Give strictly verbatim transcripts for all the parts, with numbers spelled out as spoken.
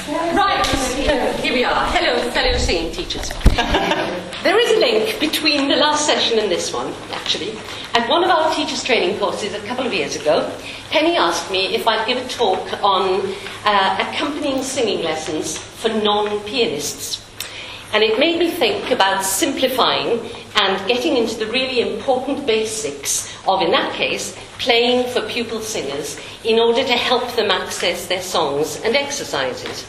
Right, here we are. Hello, fellow singing teachers. There is a link between the last session and this one, actually. At one of our teachers' training courses a couple of years ago, Penny asked me if I'd give a talk on uh, accompanying singing lessons for non-pianists. And it made me think about simplifying and getting into the really important basics of, in that case, playing for pupil singers in order to help them access their songs and exercises.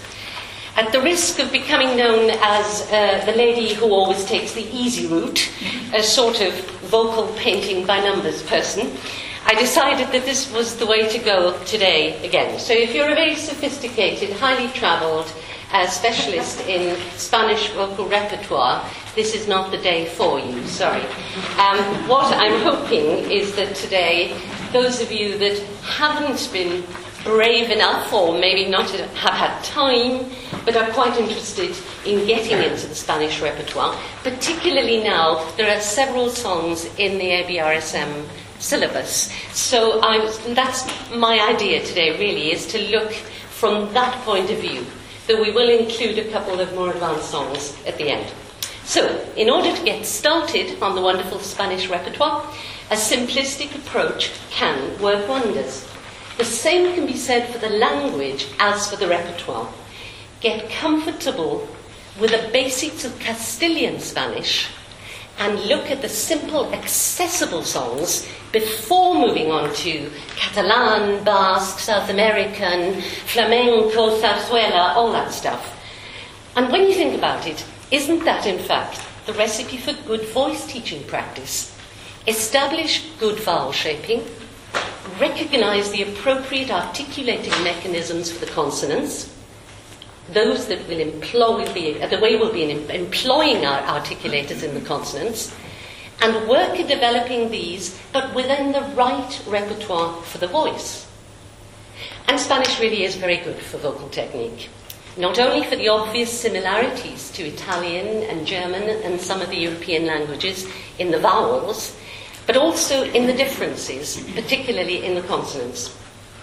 At the risk of becoming known as uh, the lady who always takes the easy route, a sort of vocal painting by numbers person, I decided that this was the way to go today again. So if you're a very sophisticated, highly travelled uh, specialist in Spanish vocal repertoire, this is not the day for you, sorry. Um, what I'm hoping is that today, those of you that haven't been brave enough, or maybe not have had time, but are quite interested in getting into the Spanish repertoire, particularly now there are several songs in the A B R S M syllabus. So I was, that's my idea today, really, is to look from that point of view, though we will include a couple of more advanced songs at the end. So, in order to get started on the wonderful Spanish repertoire, a simplistic approach can work wonders. The same can be said for the language as for the repertoire. Get comfortable with the basics of Castilian Spanish and look at the simple, accessible songs before moving on to Catalan, Basque, South American, flamenco, zarzuela, all that stuff. And when you think about it, isn't that, in fact, the recipe for good voice teaching practice? Establish good vowel shaping, recognise the appropriate articulating mechanisms for the consonants, those that will employ the, the way we'll be in employing our articulators in the consonants, and work at developing these, but within the right repertoire for the voice. And Spanish really is very good for vocal technique. Not only for the obvious similarities to Italian and German and some of the European languages in the vowels, but also in the differences, particularly in the consonants.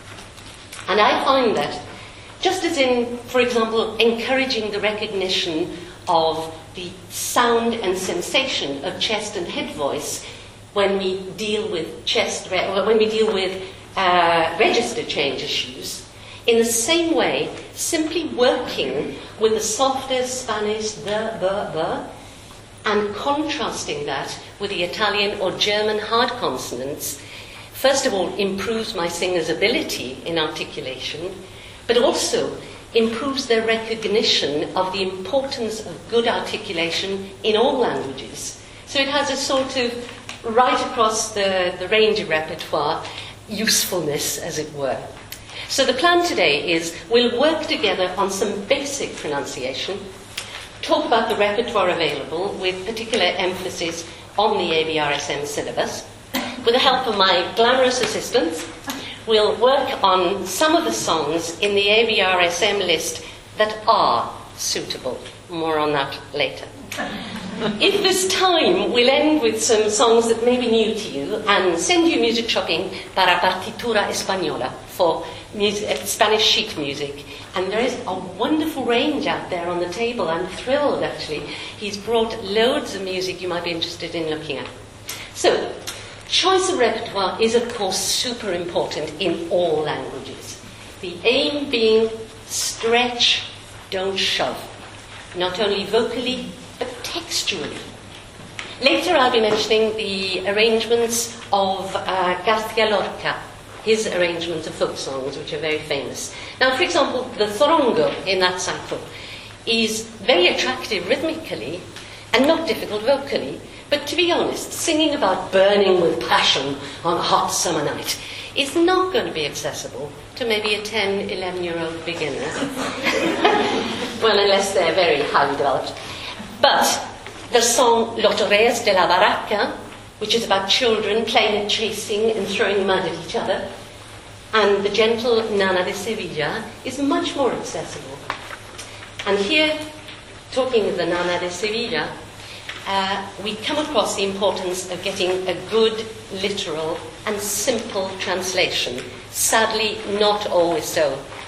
And I find that, just as in, for example, encouraging the recognition of the sound and sensation of chest and head voice when we deal with chest, re- when we deal with uh, register change issues, in the same way, simply working with the softer Spanish the, the, the, and contrasting that with the Italian or German hard consonants, first of all, improves my singer's ability in articulation, but also improves their recognition of the importance of good articulation in all languages. So it has a sort of, right across the, the range of repertoire, usefulness, as it were. So the plan today is we'll work together on some basic pronunciation, talk about the repertoire available with particular emphasis on the A B R S M syllabus. With the help of my glamorous assistants, we'll work on some of the songs in the A B R S M list that are suitable. More on that later. If there's time, we'll end with some songs that may be new to you and send you music shopping para partitura española for music, Spanish sheet music. And there is a wonderful range out there on the table. I'm thrilled, actually. He's brought loads of music you might be interested in looking at. So, choice of repertoire is, of course, super important in all languages. The aim being stretch, don't shove. Not only vocally, but textually. Later I'll be mentioning the arrangements of uh, García Lorca, his arrangements of folk songs, which are very famous. Now, for example, the zorongo in that cycle is very attractive rhythmically and not difficult vocally, but to be honest, singing about burning with passion on a hot summer night is not going to be accessible to maybe a ten, eleven-year-old beginner. Well, unless they're very highly developed. But the song Lotorreas de la Barraca, which is about children playing and chasing and throwing mud at each other, and the gentle Nana de Sevilla is much more accessible. And here, talking of the Nana de Sevilla, uh, we come across the importance of getting a good, literal and simple translation. Sadly, not always so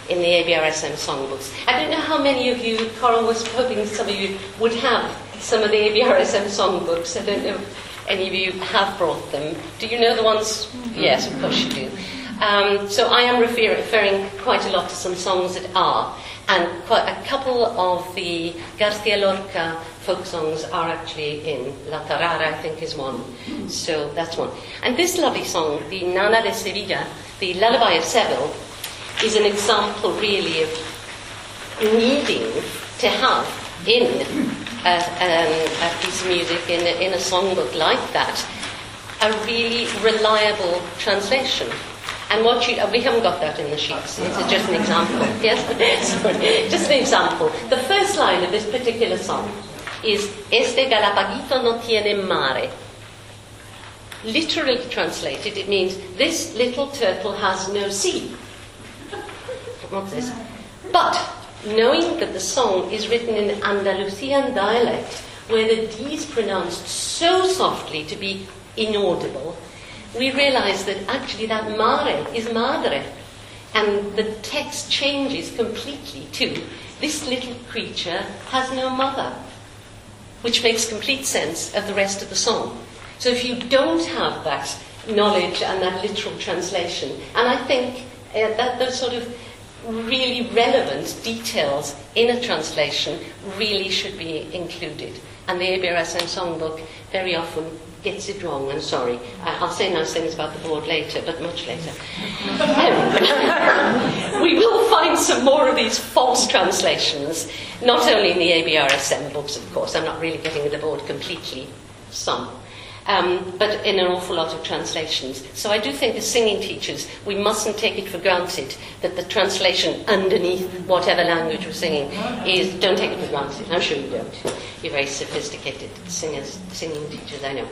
in the A B R S M songbooks. I don't know how many of you, Coral was hoping some of you would have some of the A B R S M songbooks. I don't know if any of you have brought them. Do you know the ones? Mm-hmm. Yes, of course you do. Um, so I am refer- referring quite a lot to some songs that are, and quite a couple of the García Lorca folk songs are actually in. La Tarara, I think, is one. So that's one. And this lovely song, the Nana de Sevilla, the Lullaby of Seville, is an example really of needing to have in a, um, a piece of music, in a, in a songbook like that, a really reliable translation. And what you, we haven't got that in the sheets, it's just an example. Yes? Sorry. Just an example. The first line of this particular song is Este Galapaguito no tiene mare. Literally translated, it means this little turtle has no sea. What's this? But knowing that the song is written in Andalusian dialect, where the D is pronounced so softly to be inaudible, we realize that actually that mare is madre. And the text changes completely to this little creature has no mother, which makes complete sense of the rest of the song. So if you don't have that knowledge and that literal translation, and I think uh, that those sort of really relevant details in a translation really should be included. And the A B R S M songbook very often gets it wrong, I'm sorry. I, I'll say nice things about the board later, but much later. um, we will find some more of these false translations, not only in the A B R S M books, of course. I'm not really getting at the board completely, some. Um, but in an awful lot of translations. So I do think as singing teachers, we mustn't take it for granted that the translation underneath whatever language we're singing is, don't take it for granted. I'm sure you don't. You're very sophisticated singers, singing teachers, I know.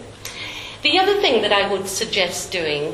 The other thing that I would suggest doing,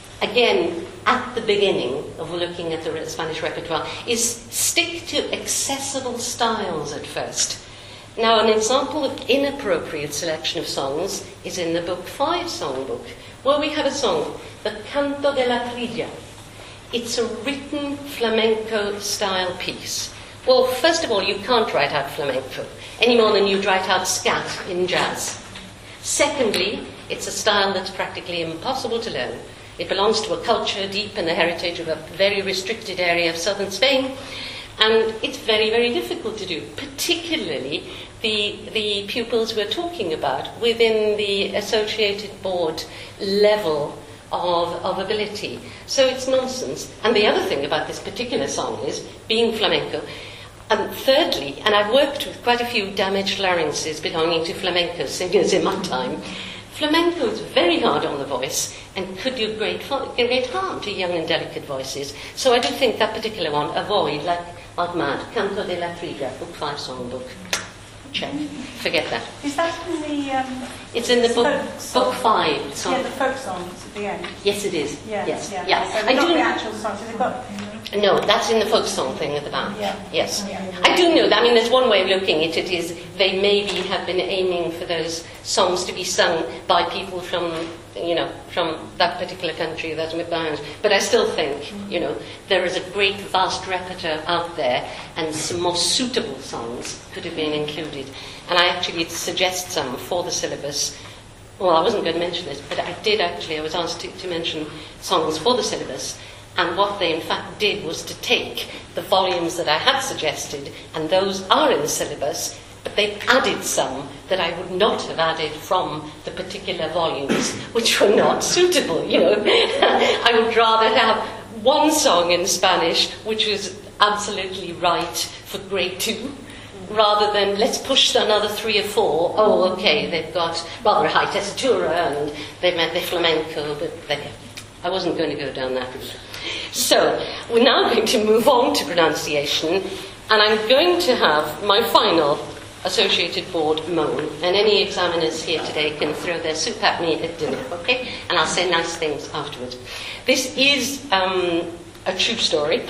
again, at the beginning of looking at the Spanish repertoire, is stick to accessible styles at first. Now, an example of inappropriate selection of songs is in the Book five songbook, where we have a song, the Canto de la Trilla. It's a written flamenco-style piece. Well, first of all, you can't write out flamenco, any more than you'd write out scat in jazz. Secondly, it's a style that's practically impossible to learn. It belongs to a culture deep in the heritage of a very restricted area of southern Spain, and it's very, very difficult to do, particularly the, the pupils we're talking about within the associated board level of, of ability. So it's nonsense. And the other thing about this particular song is, being flamenco, and thirdly, and I've worked with quite a few damaged larynxes belonging to flamenco singers in my time, flamenco is very hard on the voice and could do great, great harm to young and delicate voices. So I do think that particular one, avoid, like like mad. Canto de la Trilla, Book five songbook. Check. Forget that. Is that in the... Um, it's in the book, book five. Song. Yeah, the folk songs at the end. Yes, it is. Yeah, yes. Yeah. yeah. So I not do the actual songs. Has it got... No, that's in the folk song thing at the back. Yeah. Yes. Yeah. I do know that. I mean, there's one way of looking at it is they maybe have been aiming for those songs to be sung by people from, you know, from that particular country, that's McDonald's. But I still think, you know, there is a great vast repertoire out there, and some more suitable songs could have been included. And I actually suggest some for the syllabus. Well, I wasn't going to mention this, but I did actually. I was asked to, to mention songs for the syllabus. And what they in fact did was to take the volumes that I had suggested, and those are in the syllabus, but they added some that I would not have added from the particular volumes, which were not suitable, you know. I would rather have one song in Spanish, which was absolutely right for grade two, rather than let's push another three or four. Oh, okay, they've got rather high tessitura, and they've met their flamenco, but they, I wasn't going to go down that route. So, we're now going to move on to pronunciation, and I'm going to have my final associated board moan, and any examiners here today can throw their soup at me at dinner, okay? And I'll say nice things afterwards. This is um, a true story,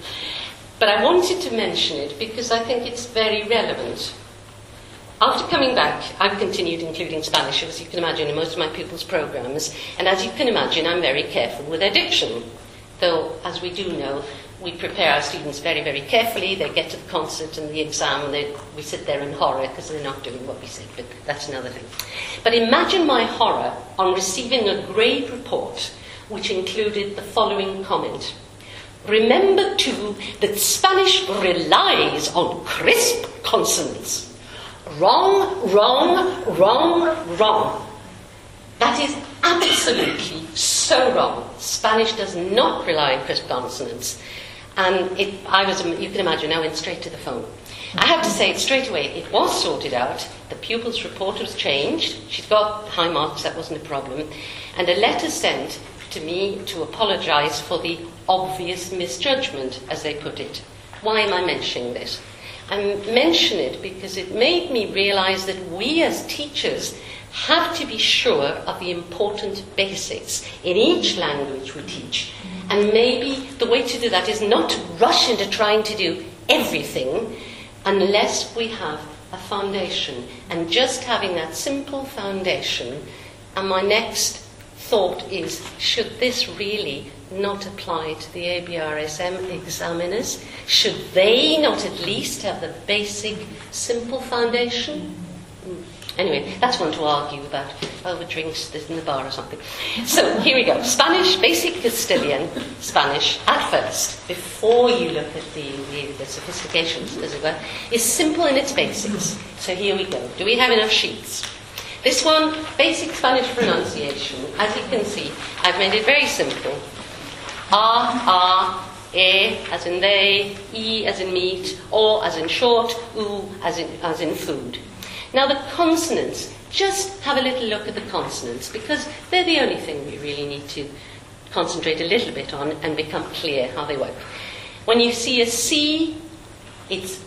but I wanted to mention it because I think it's very relevant. After coming back, I've continued including Spanish, as you can imagine, in most of my pupils' programs, and as you can imagine, I'm very careful with their diction. Though, as we do know, we prepare our students very, very carefully. They get to the concert and the exam, and they, we sit there in horror because they're not doing what we say, but that's another thing. But imagine my horror on receiving a grade report which included the following comment. Remember, too, that Spanish relies on crisp consonants. Wrong, wrong, wrong, wrong. That is absolutely so wrong. Spanish does not rely on crisp consonants. And it, I was, you can imagine, I went straight to the phone. I have to say, straight away, it was sorted out. The pupil's report was changed. She's got high marks, that wasn't a problem. And a letter sent to me to apologise for the obvious misjudgment, as they put it. Why am I mentioning this? I mention it because it made me realise that we as teachers have to be sure of the important basics in each language we teach. And maybe the way to do that is not to rush into trying to do everything unless we have a foundation. And just having that simple foundation, and my next thought is, should this really not apply to the A B R S M examiners? Should they not at least have the basic, simple foundation? Mm. Anyway, that's one to argue about over drinks in the bar or something. So, here we go. Spanish, basic Castilian Spanish, at first, before you look at the, the, the sophistications, as it were, is simple in its basics. So here we go. Do we have enough sheets? This one, basic Spanish pronunciation. As you can see, I've made it very simple. A, a, e, as in they, e, as in meat, o, as in short, u, as in, as in food. Now the consonants, just have a little look at the consonants, because they're the only thing we really need to concentrate a little bit on and become clear how they work. When you see a C, it's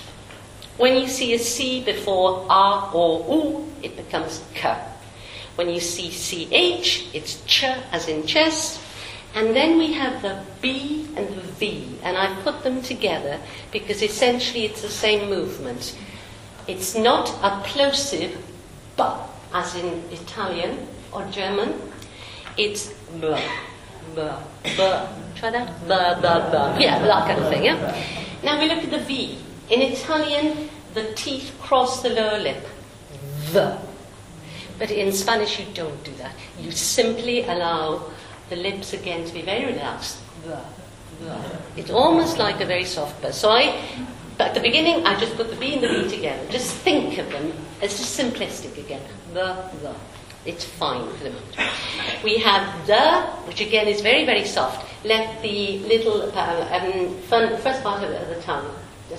When you see a C before A or U, it becomes K. When you see C H, it's Ch, as in chess. And then we have the B and the V, and I put them together because essentially it's the same movement. It's not a plosive B, as in Italian or German. It's B, B, B. Try that? B, B, B. Yeah, that kind of thing, yeah? Now we look at the V. In Italian, the teeth cross the lower lip. The. But in Spanish, you don't do that. You simply allow the lips again to be very relaxed. The. The. It's almost like a very soft buzz. So I, at the beginning, I just put the B and the V together. Just think of them as just simplistic again. The. The. It's fine for the moment. We have the, which again is very, very soft. Let the little uh, um, fun, first part of the tongue.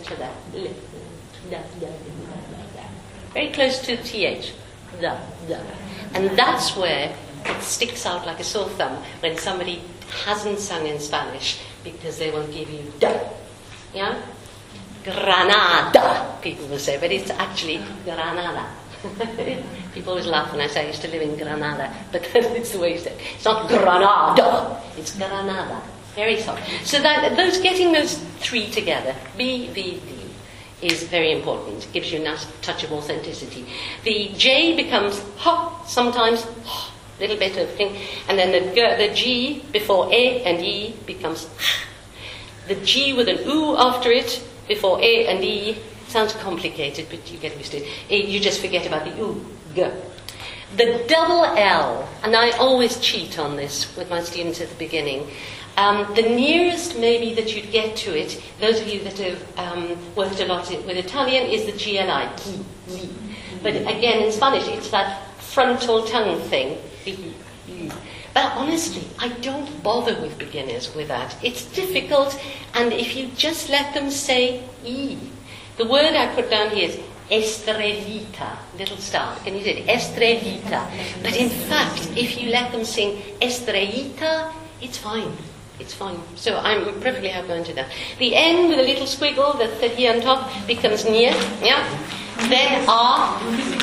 Very close to the T H. The, the. And that's where it sticks out like a sore thumb when somebody hasn't sung in Spanish because they won't give you da. Yeah? Granada, people will say, but it's actually Granada. People always laugh when I say I used to live in Granada, but it's the way you say it. It's not Granada, it's Granada. Very soft. So that those getting those three together, B, V, D, is very important. It gives you a nice touch of authenticity. The J becomes ha, sometimes ha, little bit of thing, and then the, the G before A and E becomes ha. The G with an U after it before A and E sounds complicated, but you get used to it. You just forget about the U, G. The double L, and I always cheat on this with my students at the beginning. Um, the nearest maybe that you'd get to it, those of you that have um, worked a lot with Italian, is the G L I. But again, in Spanish, it's that frontal tongue thing. But honestly, I don't bother with beginners with that. It's difficult, and if you just let them say E. The word I put down here is estrellita, little star. Can you say it? Estrellita. But in fact, if you let them sing estrellita, it's fine. It's fine. So I'm perfectly happy going to that. The N with a little squiggle that's set here on top becomes near. Yeah. Then R.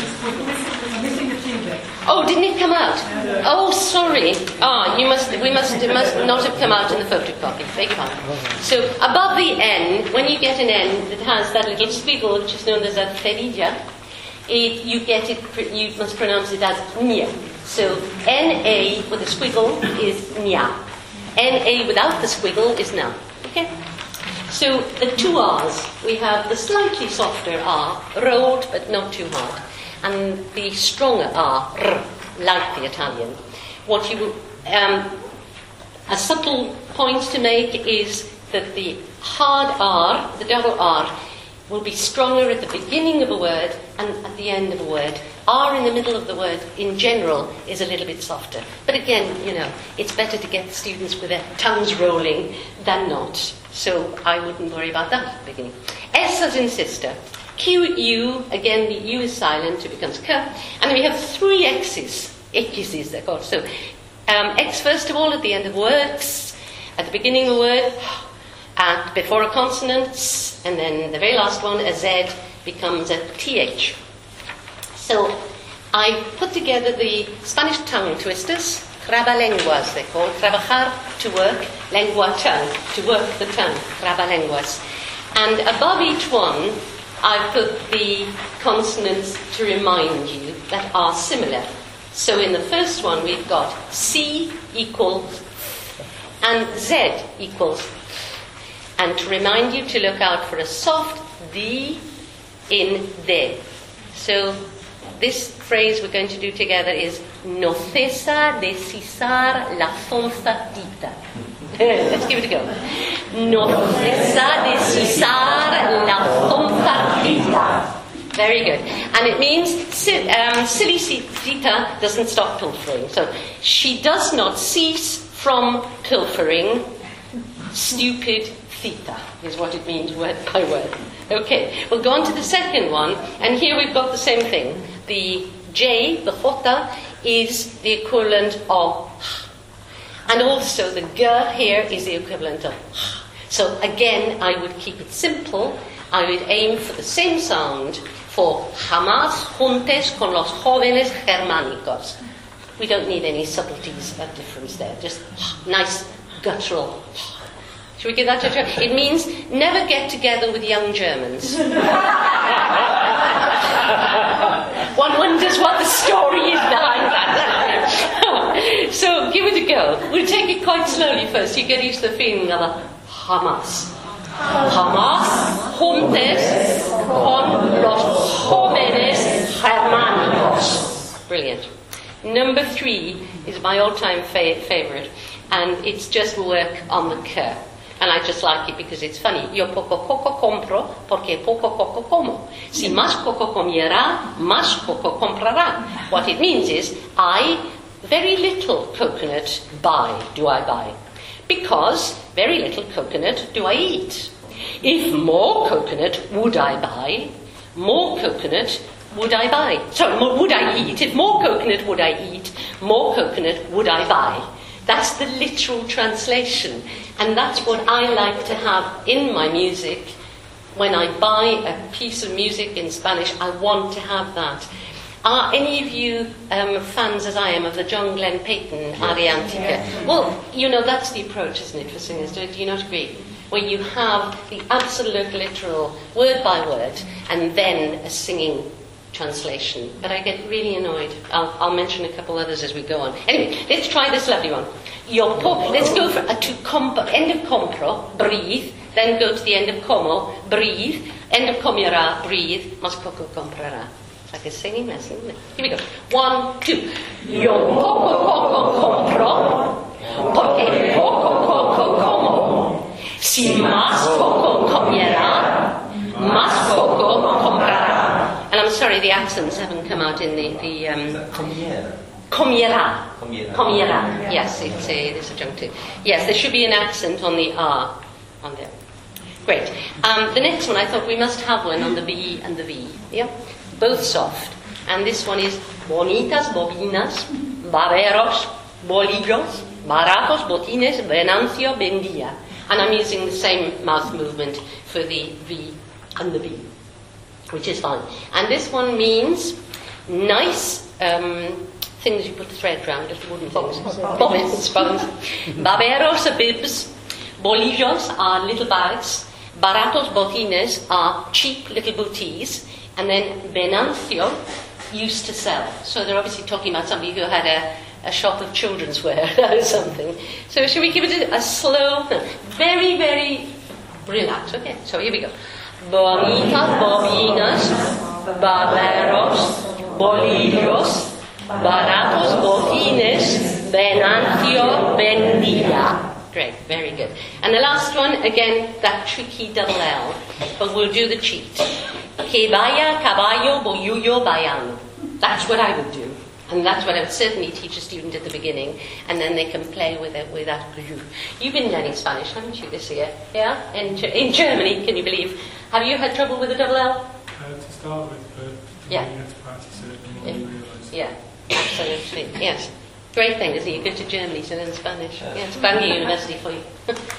Oh, didn't it come out? Oh, sorry. Ah, you must. We must. It must not have come out in the photocopy. Beg your pardon. So above the N, when you get an N that has that little squiggle, which is known as a ferilla, it, you get it. You must pronounce it as nia. So N A with a squiggle is nia. N A without the squiggle is na. Okay? So the two R's. We have the slightly softer R, rolled but not too hard, and the stronger R, R, like the Italian. What you, um, a subtle point to make is that the hard R, the double R, will be stronger at the beginning of a word and at the end of a word. R in the middle of the word, in general, is a little bit softer. But again, you know, it's better to get students with their tongues rolling than not. So I wouldn't worry about that at the beginning. S as in sister. Q, U, again, the U is silent, it becomes K. And then we have three X's. X's, they're called. So um, X, first of all, at the end of words, at the beginning of a word, and before a consonant, and then the very last one, a Z, becomes a T H. So I put together the Spanish tongue twisters, trabalenguas they're called, trabajar, to work, lengua, tongue, to work the tongue, trabalenguas. And above each one, I put the consonants to remind you that are similar. So in the first one, we've got C equals and Z equals. And to remind you to look out for a soft D in de. So this phrase we're going to do together is no cesa de cisar la fonfatita. Let's give it a go. No cesa de cisar la fonfatita. Very good. And it means um, silly Sita doesn't stop pilfering. So she does not cease from pilfering. Stupid Theta is what it means word by word. Okay, we'll go on to the second one, and here we've got the same thing. The J, the Jota, is the equivalent of H. And also the G here is the equivalent of H. So again, I would keep it simple. I would aim for the same sound for jamás juntes con los jóvenes germánicos. We don't need any subtleties of difference there, just nice guttural. Should we give that a try? It means never get together with young Germans. One wonders what the story is behind that. So give it a go. We'll take it quite slowly first. You get used to the feeling of a jamás. Jamás juntes con los jóvenes germánicos. Brilliant. Number three is my all-time fa- favourite, and it's just work on the K. And I just like it because it's funny. Yo poco coco compro porque poco coco como. Si más coco comiera, más coco comprará. What it means is, I, very little coconut buy, do I buy. Because very little coconut do I eat. If more coconut would I buy, more coconut would I buy. Sorry, more would I eat. If more coconut would I eat, more coconut would I buy. That's the literal translation. And that's what I like to have in my music. When I buy a piece of music in Spanish, I want to have that. Are any of you um, fans, as I am, of the John Glenn Payton Ariantica? Yeah. Well, you know, that's the approach, isn't it, for singers? Do you not agree? Where you have the absolute literal, word by word, and then a singing translation. But I get really annoyed. I'll, I'll mention a couple others as we go on. Anyway, let's try this lovely one. Yo po- let's go for a to comp- end of compro, breathe, then go to the end of como, breathe, end of comiera, breathe, mas poco comprará. It's like a singing lesson, isn't it? Here we go. One, two. Yo poco poco compro, porque poco poco como. Si más poco comiera, más poco comprará. And I'm sorry, the accents haven't come out in the... the um, Comiera. Comiera. Comiera. Comiera. Yes, it's a, it's a junctive. Yes, there should be an accent on the R on there. Great. Um, the next one, I thought we must have one on the B and the V. Yeah? Both soft. And this one is bonitas, bobinas, barberos, bolillos, baratos, botines, venancio, bendia. And I'm using the same mouth movement for the V and the B, which is fine. And this one means nice um, things you put thread around, little wooden things. Bobbins, bobbins. Barberos are bibs. Bolillos are little bags. Baratos, botines are cheap little booties. And then venancio used to sell. So they're obviously talking about somebody who had a a shop of children's wear or something. So shall we give it a, a slow, very, very relaxed? Okay, so here we go. Bonitas, bobinas, barberos, bolillos, baratos, botines, venancio, vendilla. Great, very good. And the last one, again, that tricky double L, but we'll do the cheat. Que vaya, caballo, boyullo, bayano. That's what I would do. And that's what I would certainly teach a student at the beginning, and then they can play with it with that glue. You've been learning Spanish, haven't you, this year? Yeah? In, in Germany, can you believe? Have you had trouble with the double L? Uh, to start with, but Yeah. you have to practice it and Yeah. you realise. Yeah, absolutely. Yes. Great thing, isn't it? You go to Germany to learn Spanish. Yeah, it's Bangor University for you.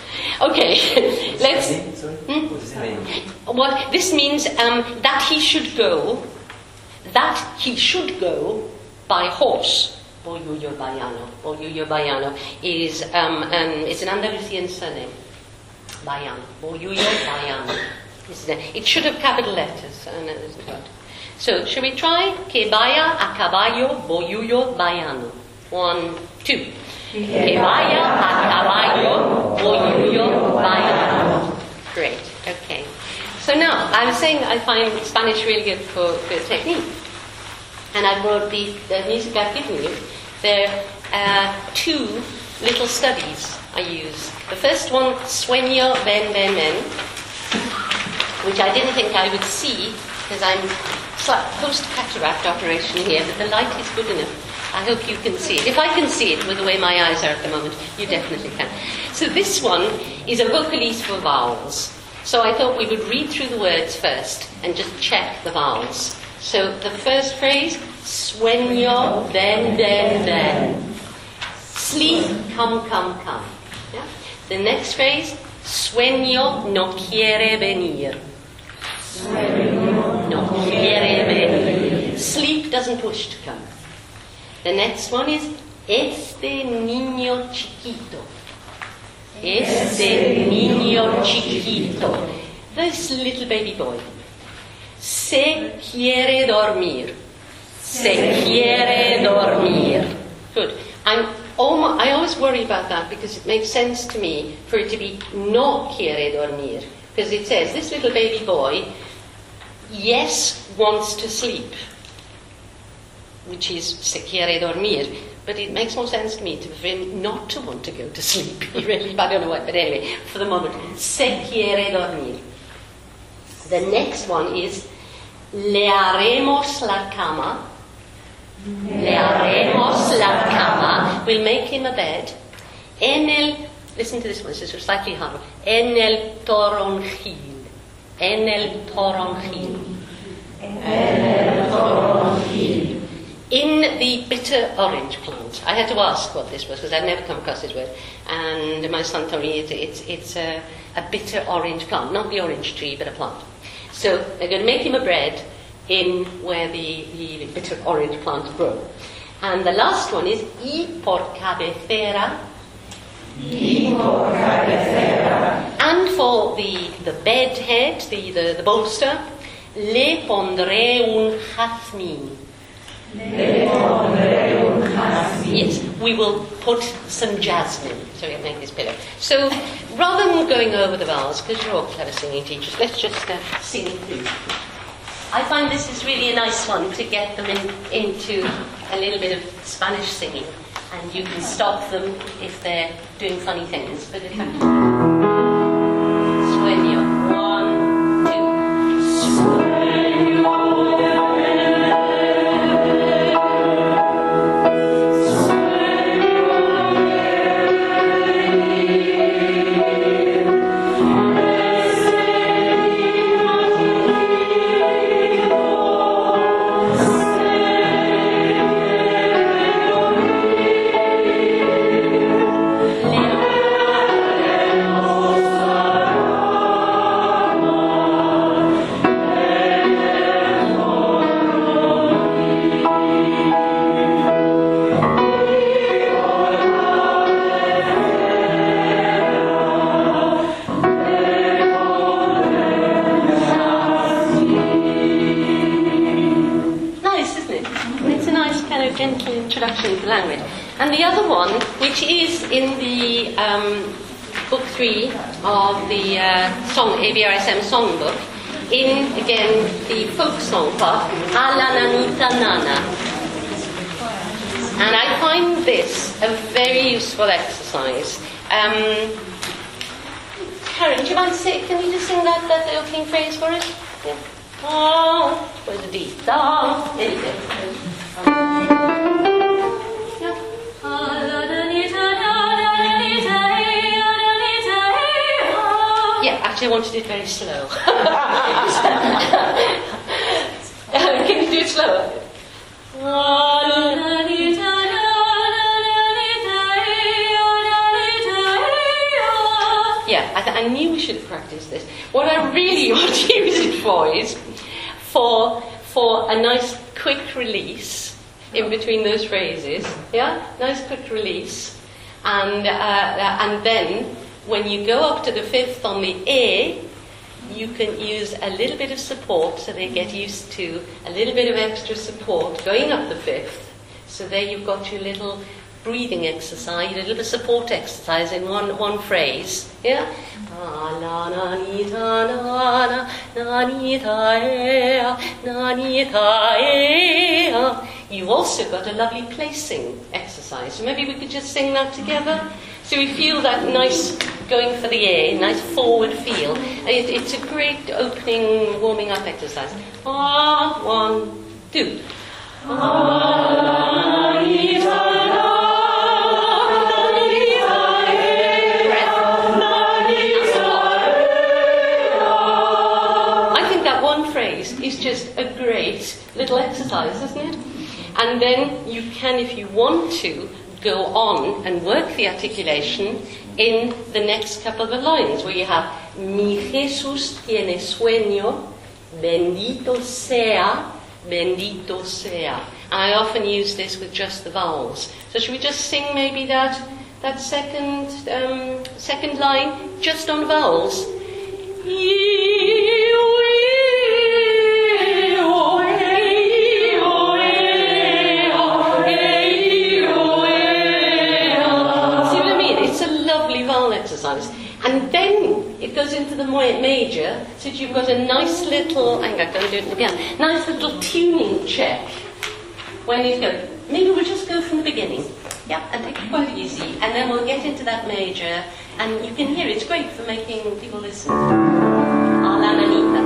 Okay, let's... Sorry? Hmm? What does it mean? Well, this means um, that he should go, that he should go by horse. Boyullo Bayano. Boyullo Bayano is um, um, it's an Andalusian surname. Bayano. Boyullo Bayano. It should have capital letters, and it isn't right. So, shall we try? Que vaya a caballo, boyullo Bayano. One, two. Que vaya a caballo, boyullo Bayano. Great. Okay. So now, I was saying I find Spanish really good for, for technique. And I brought the, the music I've given you. There are two little studies I use. The first one, Sueño Ven Ven Ven, which I didn't think I would see because I'm post-cataract operation here, but the light is good enough. I hope you can see it. If I can see it with the way my eyes are at the moment, you definitely can. So this one is a vocalise for vowels. So I thought we would read through the words first and just check the vowels. So the first phrase, sueño, ven, ven, ven. Sleep, come, come, come. Yeah? The next phrase, sueño, no quiere venir. Sueño, no quiere venir. Sleep doesn't wish to come. The next one is, este niño chiquito. Este niño chiquito. This little baby boy. Se quiere dormir. Se quiere dormir. Good. I'm almost, I always worry about that because it makes sense to me for it to be no quiere dormir. Because it says, this little baby boy, yes, wants to sleep. Which is se quiere dormir. But it makes more sense to me to, for him not to want to go to sleep. Really, I don't know what, but anyway, for the moment, se quiere dormir. The next one is le haremos la cama. Le haremos la cama. We'll make him a bed. En el, listen to this one, this is slightly harder. En el toronjil. En el toronjil. En el toronjil. In the bitter orange plant. I had to ask what this was because I'd never come across this word. And my son told me it's, it's, it's a, a bitter orange plant. Not the orange tree, but a plant. So they're going to make him a bread in where the, the bitter orange plants grow. And the last one is y por cabecera. Y por cabecera. And for the, the bed head, the, the, the bolster, le pondré un jazmín. Le pondré un jazmín. Yes, we will put some jasmine so we can make this pillow. So rather than going over the vowels, because you're all clever singing teachers, let's just uh, sing through. I find this is really a nice one to get them in, into a little bit of Spanish singing, and you can stop them if they're doing funny things. But if I Sueño, one, two, Sueño. Introduction to the language. And the other one, which is in the um, book three of the uh, song A B R S M songbook, in again the folk song part, Alla Nanita Nana. And I find this a very useful exercise. Um, Karen, do you mind say, can you just sing that, that opening phrase for us? Yeah. Oh, where's the D? Oh, there you go. Yeah. Yeah, actually I wanted it very slow. Can you do it slower? Yeah, I, th- I knew we should have practiced this. What I really want to use it for is for for a nice quick release in between those phrases. Yeah, nice quick release, and uh, and then when you go up to the fifth on the A, you can use a little bit of support, so they get used to a little bit of extra support going up the fifth. So there you've got your little breathing exercise, a little bit of support exercise in one one phrase. Yeah? You've also got a lovely placing exercise. So maybe we could just sing that together. So we feel that nice going for the A, nice forward feel. It, it's a great opening, warming up exercise. Ah, one, two. I think that one phrase is just a great little exercise, isn't it? And then you can, if you want to, go on and work the articulation in the next couple of lines, where you have Mi Jesús tiene sueño, bendito sea, bendito sea. I often use this with just the vowels. So should we just sing maybe that that second um, second line just on vowels? Exercise. And then it goes into the major, so you've got a nice little, hang on, don't do it again, nice little tuning check when you go. Maybe we'll just go from the beginning. Yeah, and take it quite easy, and then we'll get into that major, and you can hear it's great for making people listen. A la nanita.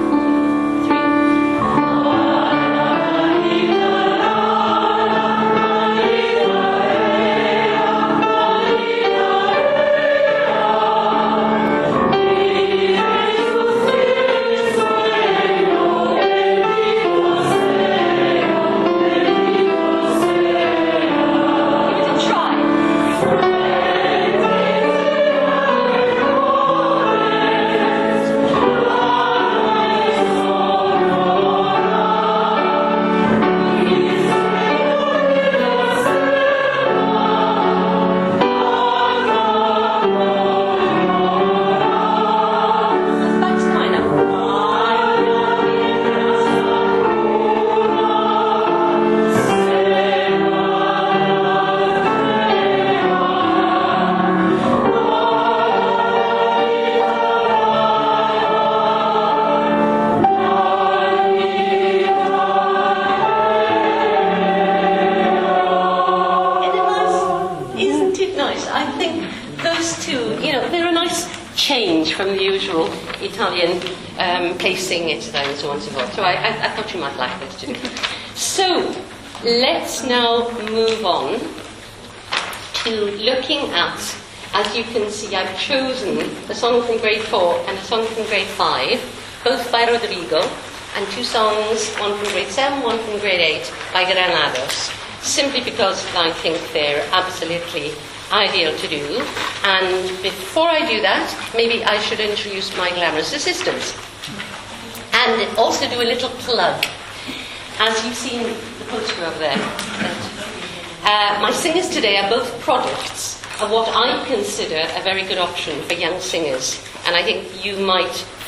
Italian um, placing it and so on and so forth. So I, I, I thought you might like this too. So let's now move on to looking at, as you can see, I've chosen a song from grade four and a song from grade five, both by Rodrigo, and two songs, one from grade seven, one from grade eight, by Granados, simply because I think they're absolutely ideal to do. And before I do that, maybe I should introduce my glamorous assistants and also do a little plug. As you've seen the poster over there, uh, my singers today are both products of what I consider a very good option for young singers, and I think you might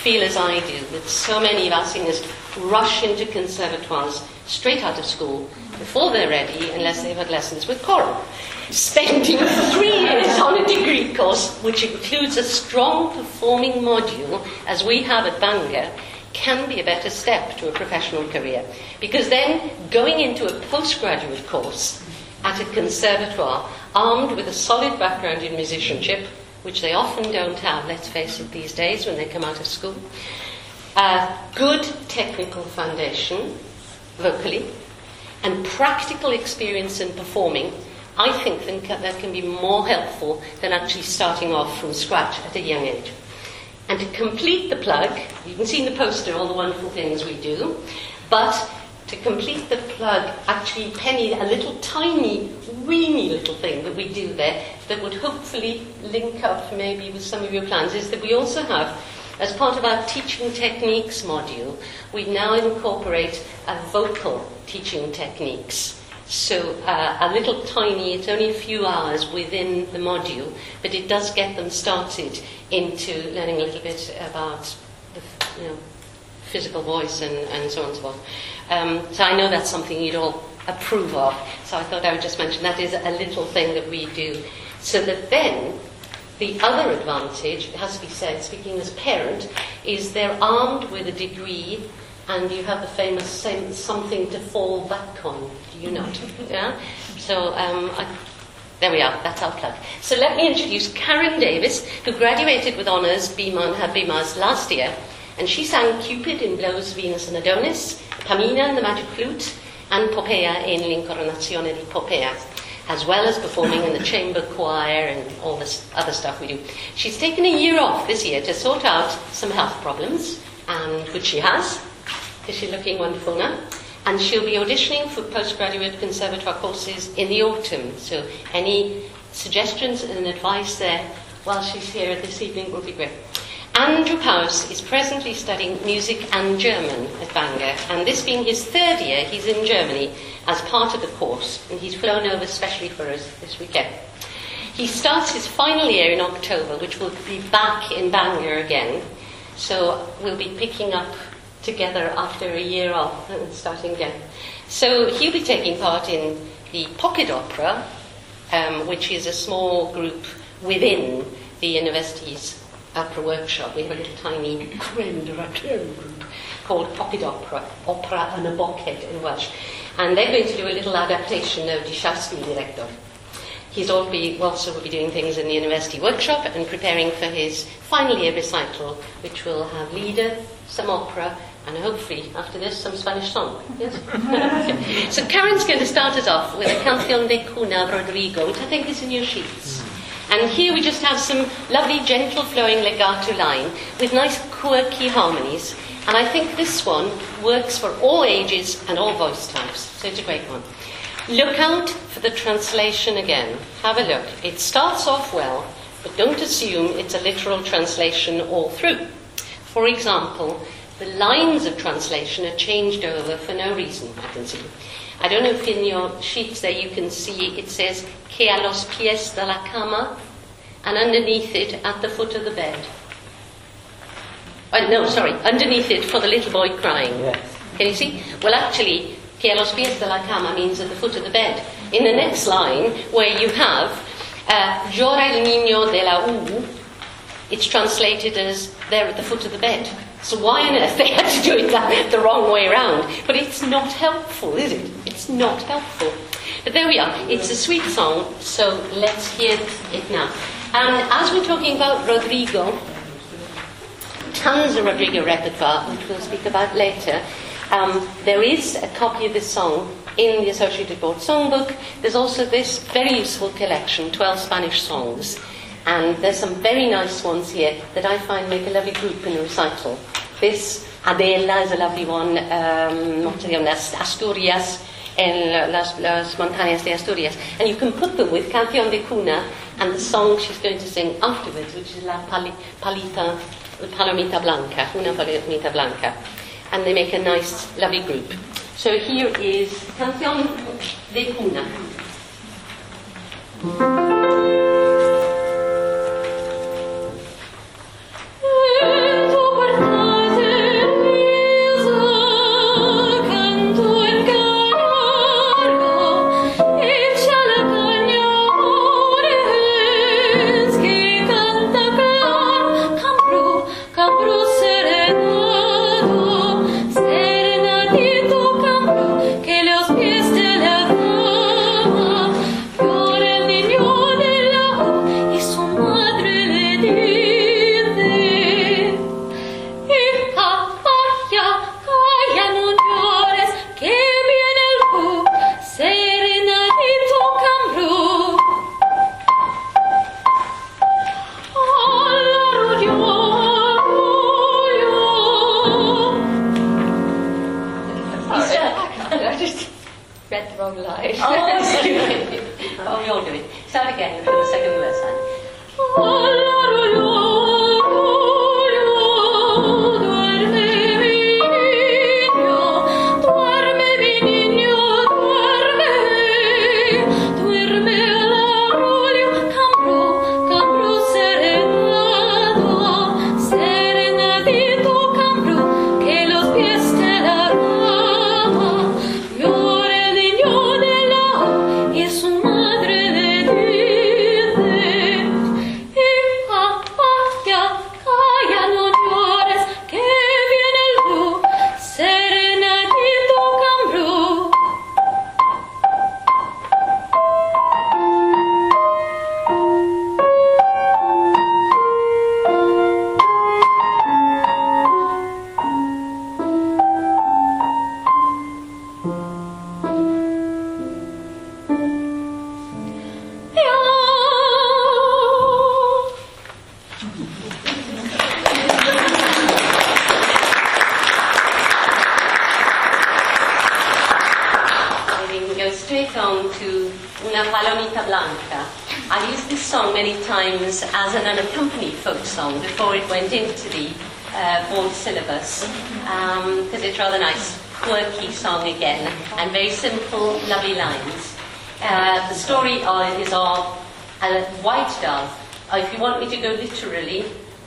feel as I do, that so many of our singers rush into conservatoires straight out of school before they're ready, unless they've had lessons with choral. Spending three years on a degree course, which includes a strong performing module, as we have at Bangor, can be a better step to a professional career. Because then, going into a postgraduate course at a conservatoire, armed with a solid background in musicianship, which they often don't have, let's face it, these days when they come out of school, a good technical foundation, vocally, and practical experience in performing, I think that can be more helpful than actually starting off from scratch at a young age. And to complete the plug, you can see in the poster all the wonderful things we do, but to complete the plug, actually, Penny, a little tiny, weeny little thing that we do there that would hopefully link up maybe with some of your plans is that we also have, as part of our teaching techniques module, we now incorporate a vocal teaching techniques. So uh, a little tiny, it's only a few hours within the module, but it does get them started into learning a little bit about the, you know, physical voice and, and so on and so forth. Um, so I know that's something you'd all approve of, so I thought I would just mention that is a little thing that we do. So that then, the other advantage, it has to be said, speaking as a parent, is they're armed with a degree and you have the famous same, something to fall back on, do you not? Yeah? So um, I, there we are, that's our plug. So let me introduce Karen Davis, who graduated with honours B M A and had B M As last year, and she sang Cupid in Blow's Venus and Adonis, Pamina in the Magic Flute, and Popea in L'Incoronazione di Popea, as well as performing in the chamber choir and all this other stuff we do. She's taken a year off this year to sort out some health problems, and which she has, because she's looking wonderful now. And she'll be auditioning for postgraduate conservatoire courses in the autumn. So any suggestions and advice there while she's here this evening would be great. Andrew Powers is presently studying music and German at Bangor, and this being his third year, he's in Germany as part of the course, and he's flown over especially for us this weekend. He starts his final year in October, which will be back in Bangor again, so we'll be picking up together after a year off and starting again. So he'll be taking part in the Pocket Opera, um, which is a small group within the university's opera workshop. We have a little tiny creme de la creme group called Pocket Opera, Opera and a Bochet in Welsh. And they're going to do a little adaptation of Die Schauspieldirektor. He's also be, also will be doing things in the university workshop and preparing for his final year recital, which will have Lieder, some opera, and hopefully, after this, some Spanish song. Yes? Okay. So Karen's going to start us off with a Canción de Cuna of Rodrigo, which I think is in your sheets. And here we just have some lovely, gentle, flowing legato line with nice, quirky harmonies. And I think this one works for all ages and all voice types. So it's a great one. Look out for the translation again. Have a look. It starts off well, but don't assume it's a literal translation all through. For example, the lines of translation are changed over for no reason, I can see. I don't know if in your sheets there you can see it says que a los pies de la cama, and underneath it at the foot of the bed. Oh, no, sorry, underneath it for the little boy crying. Yes. Can you see? Well, actually, que a los pies de la cama means at the foot of the bed. In the next line, where you have uh, llora el niño de la U, it's translated as there at the foot of the bed. So why on earth they had to do it that, the wrong way around? But it's not helpful, is it? It's not helpful. But there we are. It's a sweet song, so let's hear it now. And as we're talking about Rodrigo, tons of Rodrigo repertoire, which we'll speak about later, um, there is a copy of this song in the Associated Board Songbook. There's also this very useful collection, twelve Spanish songs. And there's some very nice ones here that I find make a lovely group in a recital. This, Adela, is a lovely one, um, Asturias, en las, las montañas de Asturias. And you can put them with Canción de Cuna and the song she's going to sing afterwards, which is La Pali, Palita, Palomita Blanca, Una Palomita Blanca. And they make a nice, lovely group. So here is Canción de Cuna. En tu puerta read the wrong line. Oh, Oh, we all do it. Start again for the second verse. I used this song many times as an unaccompanied folk song before it went into the uh, board syllabus, because um, it's rather nice, quirky song again, and very simple, lovely lines. Uh, the story uh, is of a white dove. Uh, if you want me to go literally,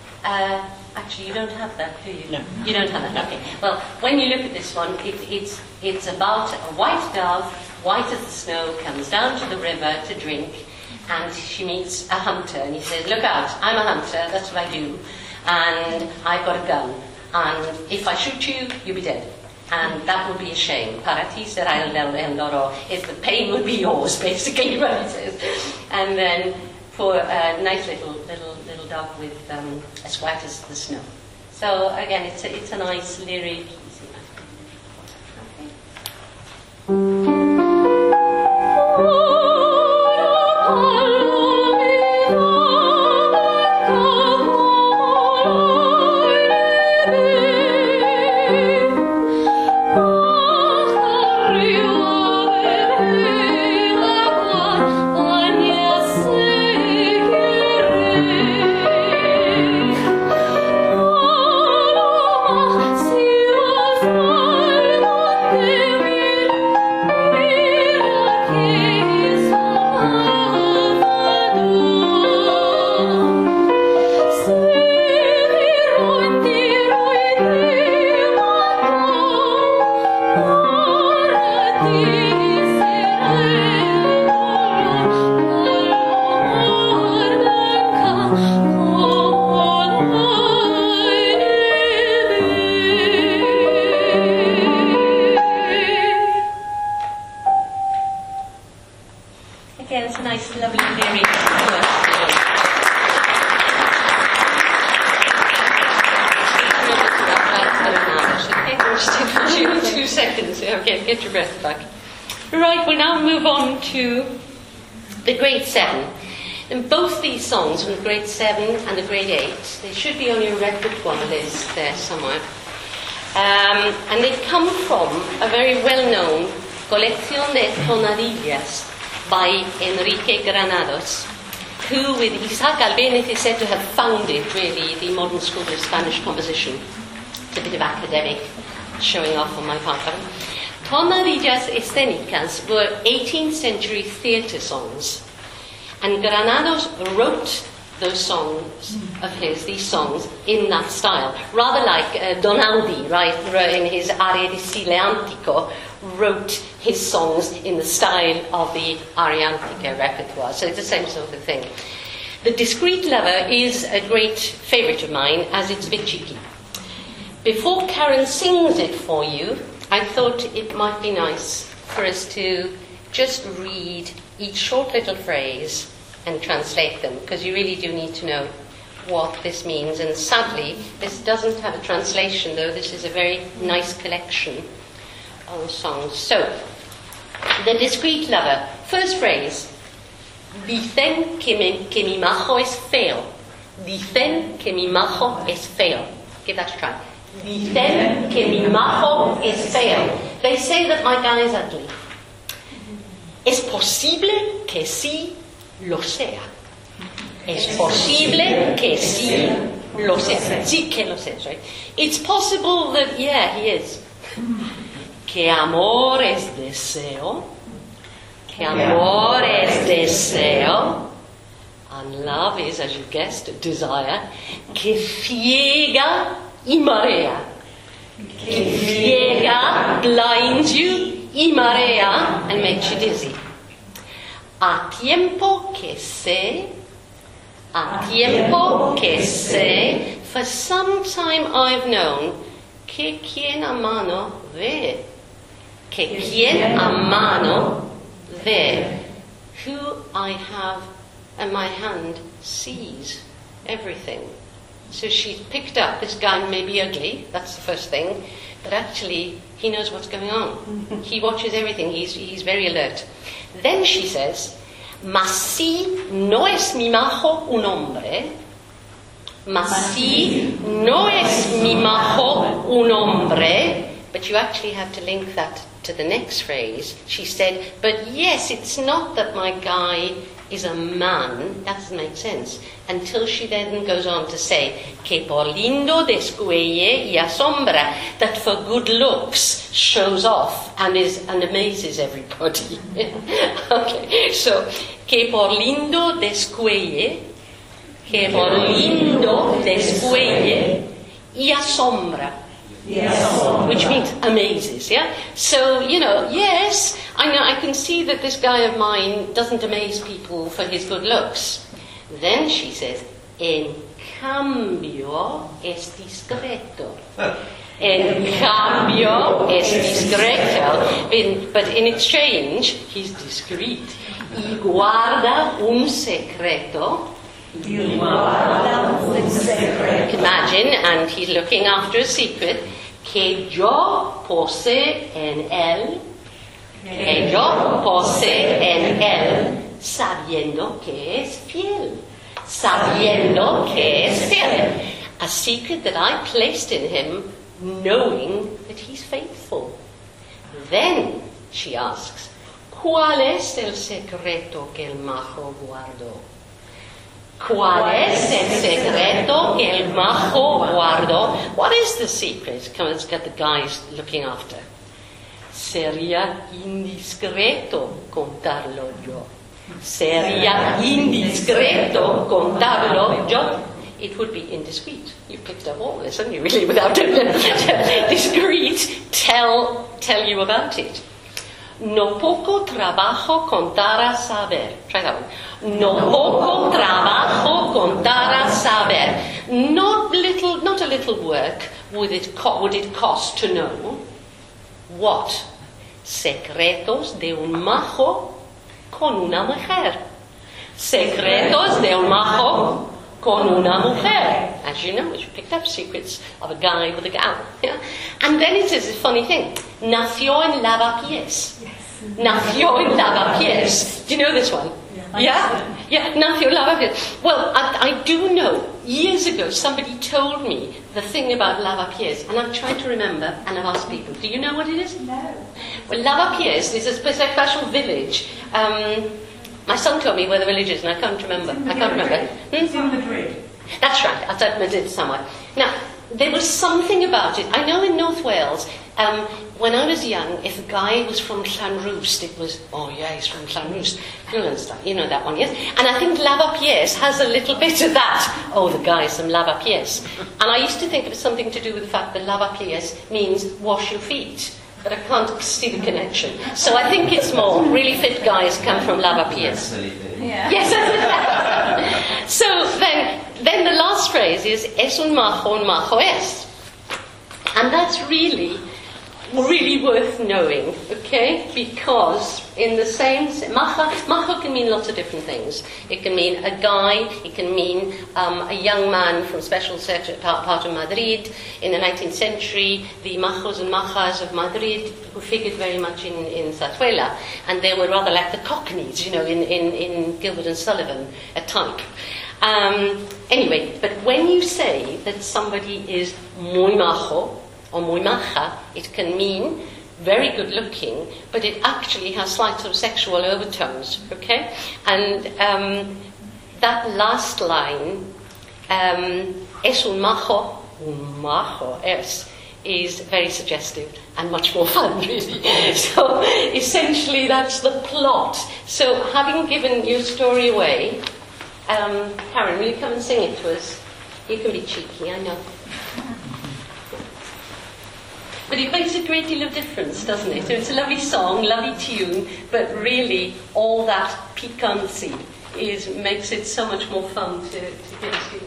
uh, actually you don't have that, do you? No. You don't have that, okay. Well, when you look at this one, it, it's, it's about a white dove, white as the snow, comes down to the river to drink, and she meets a hunter, and he says, look out, I'm a hunter, that's what I do, and I've got a gun, and if I shoot you, you'll be dead. And that would be a shame. Para ti será el dolor. If the pain would be yours, basically, what he says. And then for a nice little little little dog with um, as white as the snow. So again, it's a, it's a nice lyric. Okay. Get your breath back. Right, we'll now move on to the grade seven. And both these songs from the grade seven and the grade eight, they should be on your repertoire list there somewhere. Um, and they come from a very well-known Colección de Tonadillas by Enrique Granados, who with Isaac Albéniz is said to have founded really the modern school of Spanish composition. It's a bit of academic showing off on my part. Tonadillas escénicas were eighteenth century theatre songs, and Granados wrote those songs of his, these songs, in that style, rather like uh, Don Aldi, right, in his Aria di Stile Antico, wrote his songs in the style of the Aria Antica repertoire, so it's the same sort of thing. The Discreet Lover is a great favourite of mine, as it's a bit cheeky. Before Karen sings it for you, I thought it might be nice for us to just read each short little phrase and translate them, because you really do need to know what this means. And sadly, this doesn't have a translation, though this is a very nice collection of songs. So, The Discreet Lover. First phrase. Dicen que, me, que mi majo es feo. Dicen que mi majo es feo. Give that a try. Dicen que mi majo es feo. They say that my guy is ugly. Es posible que sí lo sea. Es posible que sí lo sea. Sí que lo sea, right? It's possible that, yeah, he is. Que amor es deseo. Que amor es deseo. And love is, as you guessed, desire. Que ciega y marea. Que ciega, blinds you, y marea, and makes you dizzy. A tiempo que sé, a tiempo que sé, for some time I've known, que quien a mano ve, que quien a mano ve, who I have and my hand sees everything. So she's picked up, this guy may be ugly, that's the first thing, but actually he knows what's going on. He watches everything, he's, he's very alert. Then she says, mas si no es mi majo un hombre, mas si no es mi majo un hombre, but you actually have to link that to the next phrase. She said, but yes, it's not that my guy is a man, that doesn't make sense, until she then goes on to say, que por lindo descuelle y asombra, that for good looks shows off and is and amazes everybody. Okay, so, que por lindo descuelle, que por lindo descuelle y asombra. Yes. Which means amazes, yeah? So, you know, yes, I know, I can see that this guy of mine doesn't amaze people for his good looks. Then she says, en cambio es discreto. En cambio es discreto. In, but in exchange, he's discreet. Y guarda un secreto. You guarda un secreto. Imagine, and he's looking after a secret. Que yo posee en él, que yo posee en él, sabiendo que es fiel, sabiendo que es fiel. A secret that I placed in him, knowing that he's faithful. Then she asks, ¿cuál es el secreto que el majo guardó? ¿Cuál es el secreto que el majo guardó? What is the secret? Come on, let's get the guys looking after. Sería indiscreto contarlo yo. Sería indiscreto contarlo yo. It would be indiscreet. You picked up all this, haven't you, really, without discreet, tell, tell you about it. No poco trabajo contar a saber. Try that one. No poco trabajo contar a saber. Not little, not a little work would it, co- would it cost to know what? Secretos de un majo con una mujer. Secretos de un majo con una mujer. As you know, you picked up secrets of a guy with a gal. Yeah? And then it says a funny thing. Nació en Lavapiés. Nació en Lavapiés. Do you know this one? Yeah? Yeah, Nació en Lavapiés. Well, I, I do know. Years ago, somebody told me the thing about Lavapiés, and I'm trying to remember, and I've asked people, do you know what it is? No. Well, Lavapiés is a special village. Um, my son told me where the village is, and I can't remember. I can't remember. Hmm? It's in Madrid. That's right, outside Madrid somewhere. Now, there was something about it. I know in North Wales, um, when I was young, if a guy was from Llanrwst, it was, oh yeah, he's from Llanrwst. You know that one, yes? And I think Lavapiés has a little bit of that. Oh, the guy's from Lavapiés. And I used to think it was something to do with the fact that Lavapiés means wash your feet. But I can't see the connection. So I think it's more really fit guys come from Lavapiés. Yeah. Yes. So then, then the last phrase is es un majo, un majo es. And that's really, really worth knowing, okay? Because in the same... Majo, majo can mean lots of different things. It can mean a guy, it can mean um, a young man from special part, part of Madrid. In the nineteenth century, the majos and majas of Madrid who figured very much in, in Zarzuela, and they were rather like the cockneys, you know, in, in, in Gilbert and Sullivan, a type. Um, anyway, but when you say that somebody is muy majo or muy maja, it can mean very good looking, but it actually has slight sort of sexual overtones, okay? And um, that last line, um, es un majo, un majo, es, is very suggestive and much more fun, really. So essentially that's the plot. So having given your story away, um, Karen, will you come and sing it to us? You can be cheeky, I know. But it makes a great deal of difference, doesn't it? So it's a lovely song, lovely tune, but really all that piquancy is makes it so much more fun to, to get to.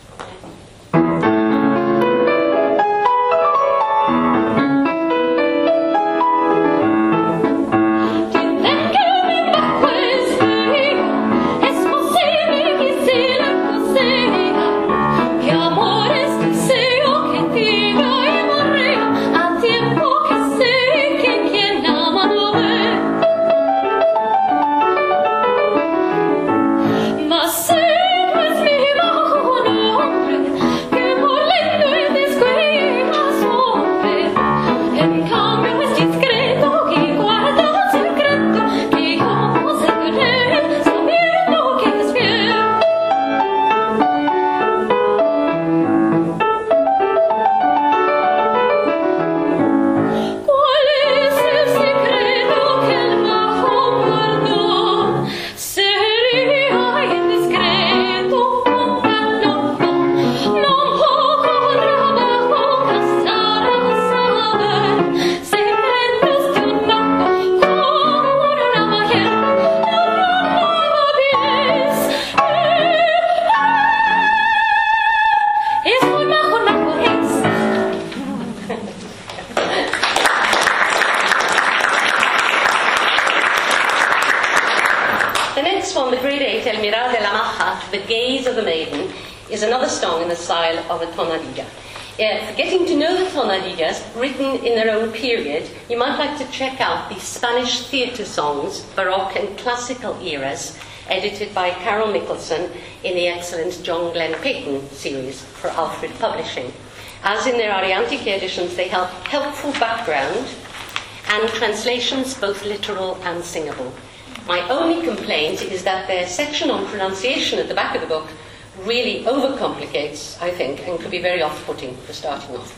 Of a tonadilla. Uh, for getting to know the tonadillas written in their own period, you might like to check out the Spanish theatre songs, Baroque and classical eras, edited by Carol Mickelson in the excellent John Glenn Payton series for Alfred Publishing. As in their Ariantique editions, they have helpful background and translations both literal and singable. My only complaint is that their section on pronunciation at the back of the book really overcomplicates, I think, and could be very off-putting for starting off.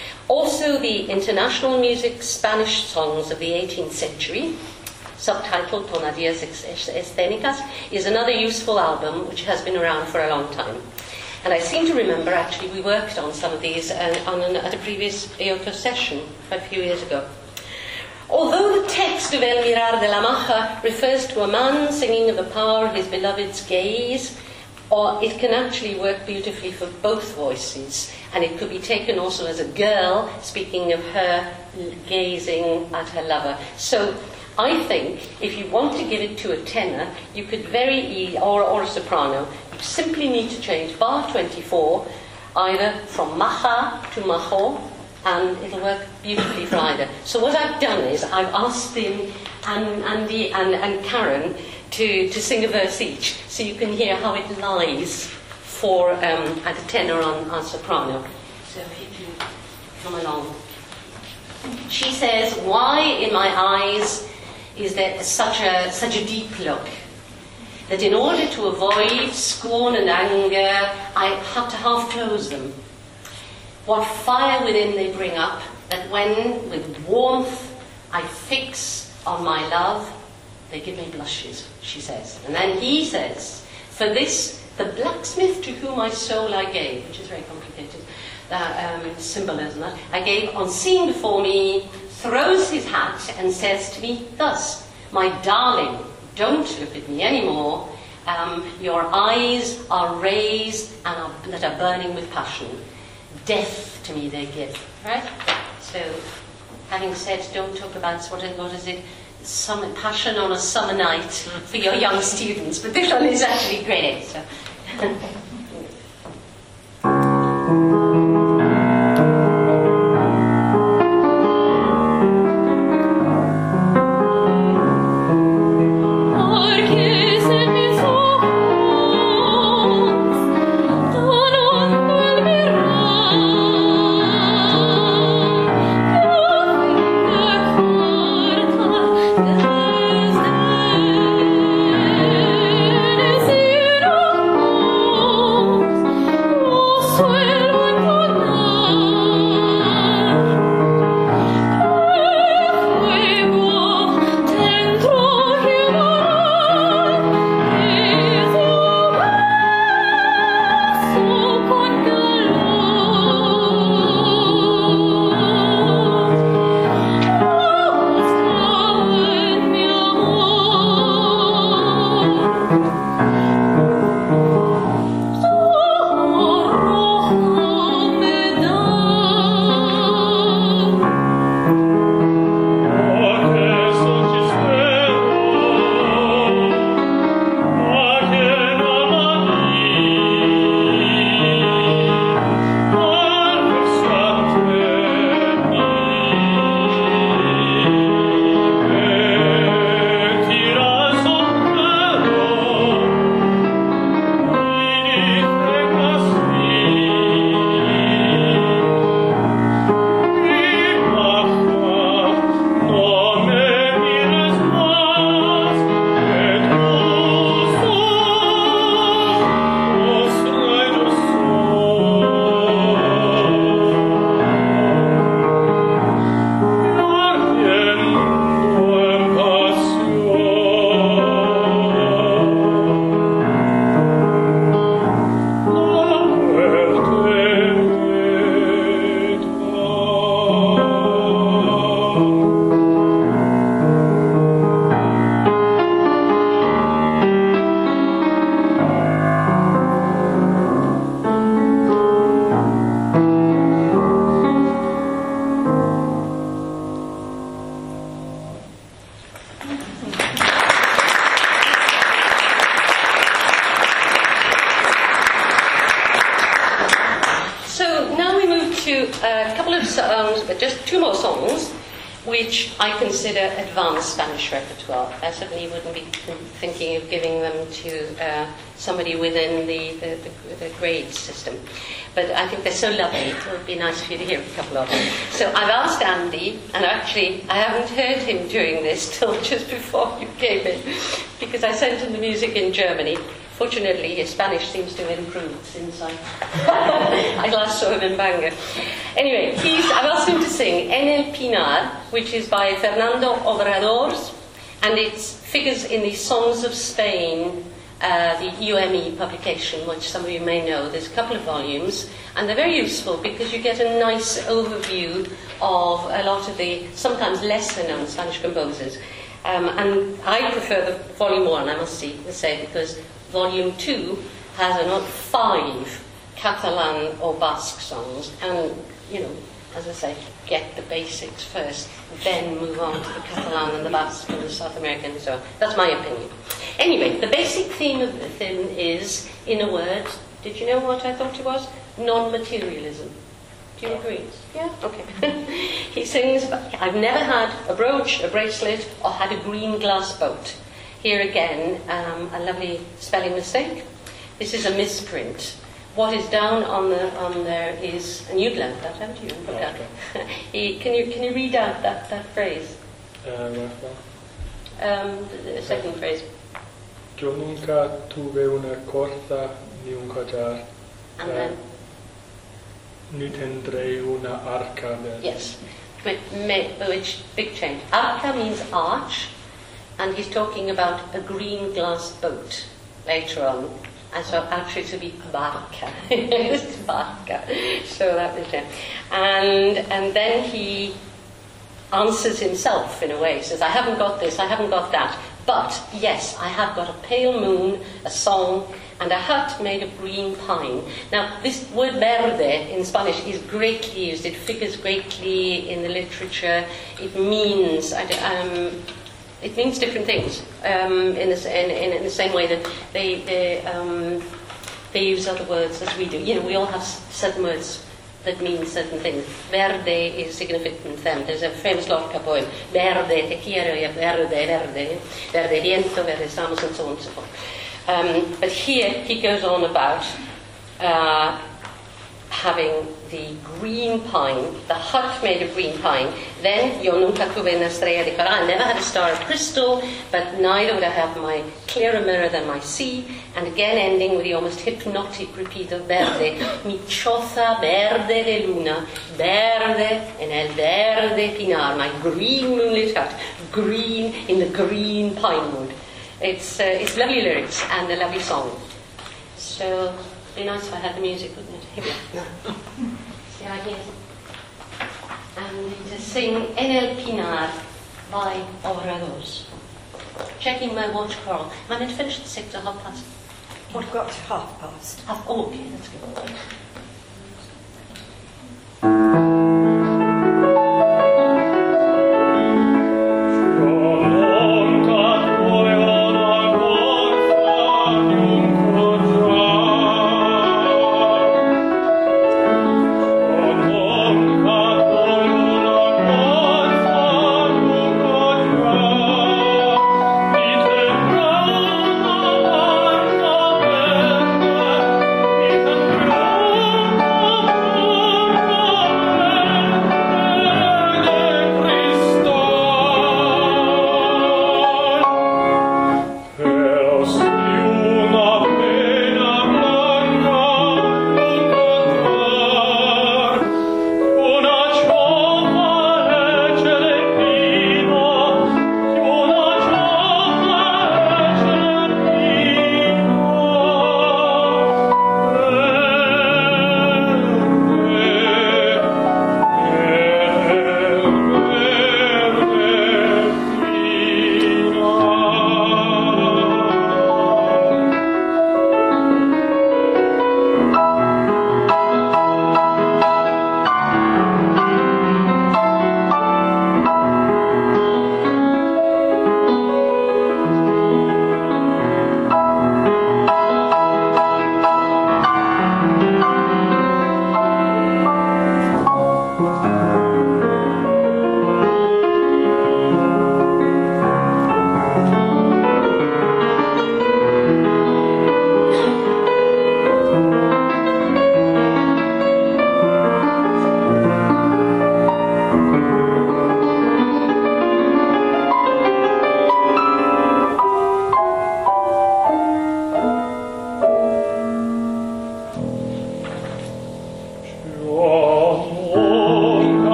Also, the International Music Spanish Songs of the eighteenth century, subtitled Tonadillas Escénicas, is another useful album which has been around for a long time. And I seem to remember, actually, we worked on some of these uh, on an, at a previous E O T O session a few years ago. Although the text of El Mirar de la Maja refers to a man singing of the power of his beloved's gaze, or it can actually work beautifully for both voices, and it could be taken also as a girl speaking of her gazing at her lover. So I think if you want to give it to a tenor, you could very easily, or, or a soprano, you simply need to change bar twenty-four either from maja to majo, and it'll work beautifully for either. So what I've done is I've asked him and Andy and, and Karen to, to sing a verse each, so you can hear how it lies for um, at a tenor on, on soprano. So if you can come along. She says, "Why in my eyes is there such a such a deep look, that in order to avoid scorn and anger, I have to half close them? What fire within they bring up, that when with warmth I fix on my love, they give me blushes," she says. And then he says, "For this, the blacksmith to whom my soul I gave," which is very complicated, uh, um, symbolism, that, "I gave on seeing before me, throws his hat and says to me thus, my darling, don't look at me anymore. Um, your eyes are raised and are, that are burning with passion. Death to me they give." Right? So, having said, don't talk about what, what is it? Some passion on a summer night for your young students, but this one is actually great. So. Oh, So now we move to a couple of songs, but just two more songs, which I consider advanced Spanish repertoire. I certainly wouldn't be thinking of giving them to uh, somebody within the, the, the, the grade system. But I think they're so lovely, it would be nice for you to hear a couple of them. So I've asked Andy, and actually I haven't heard him doing this till just before you came in, because I sent him the music in Germany. Fortunately, his Spanish seems to have improved since I, I last saw him in Bangor. Anyway, he's, I've asked him to sing En el Pinar, which is by Fernando Obradors, and it figures in the Songs of Spain, uh, the U M E publication, which some of you may know. There's a couple of volumes, and they're very useful because you get a nice overview of a lot of the sometimes lesser-known Spanish composers. Um, and I prefer the volume one, I must say, because volume two has another five Catalan or Basque songs, and, you know, as I say, get the basics first, then move on to the Catalan and the Basque and the South American and so on. That's my opinion. Anyway, the basic theme of the thing is, in a word, did you know what I thought it was? Non-materialism. Do you agree? Yeah? Okay. He sings, I've never had a brooch, a bracelet, or had a green glass boat. Here again, um, a lovely spelling mistake. This is a misprint. What is down on the on there is, and you'd learned that, haven't you? Oh, okay. he, can you can you read out that, that phrase? Uh, Um, the, the second phrase. Yo nunca tuve una corza ni un collar. And uh, then, Ni tendré una arca verde. yes, me, me, which big change. Arca means arch, and he's talking about a green glass boat later on. And so actually to be barca. It's barca. So that was it. And and then he answers himself in a way. He says, I haven't got this, I haven't got that. But yes, I have got a pale moon, a song, and a hut made of green pine. Now, this word verde in Spanish is greatly used. It figures greatly in the literature. It means um, it means different things um, in, the, in, in, in the same way that they they, um, they use other words as we do. You know, we all have certain words that mean certain things. Verde is significant to them. There's a famous Lorca poem, Verde, te quiero, verde, verde, verde viento, verde estamos, and so on and so forth. Um, but here he goes on about uh, having the green pine, the hut made of green pine. Then, yo nunca tuve una estrella de coral. I never had a star of crystal, but neither would I have my clearer mirror than my sea. And again ending with the almost hypnotic repeat of verde. Mi choza verde de luna, verde en el verde pinar. My green moonlit hut, green in the green pine wood. It's, uh, it's lovely lyrics and a lovely song. So, it'd be nice if I had the music, wouldn't it? Here we are. See how it is. And to sing En el Pinar by Obradors. Checking my watch, Carl. Am I meant to finish at six or half past? We've got to half past. Half, oh, okay, that's good. Thank you.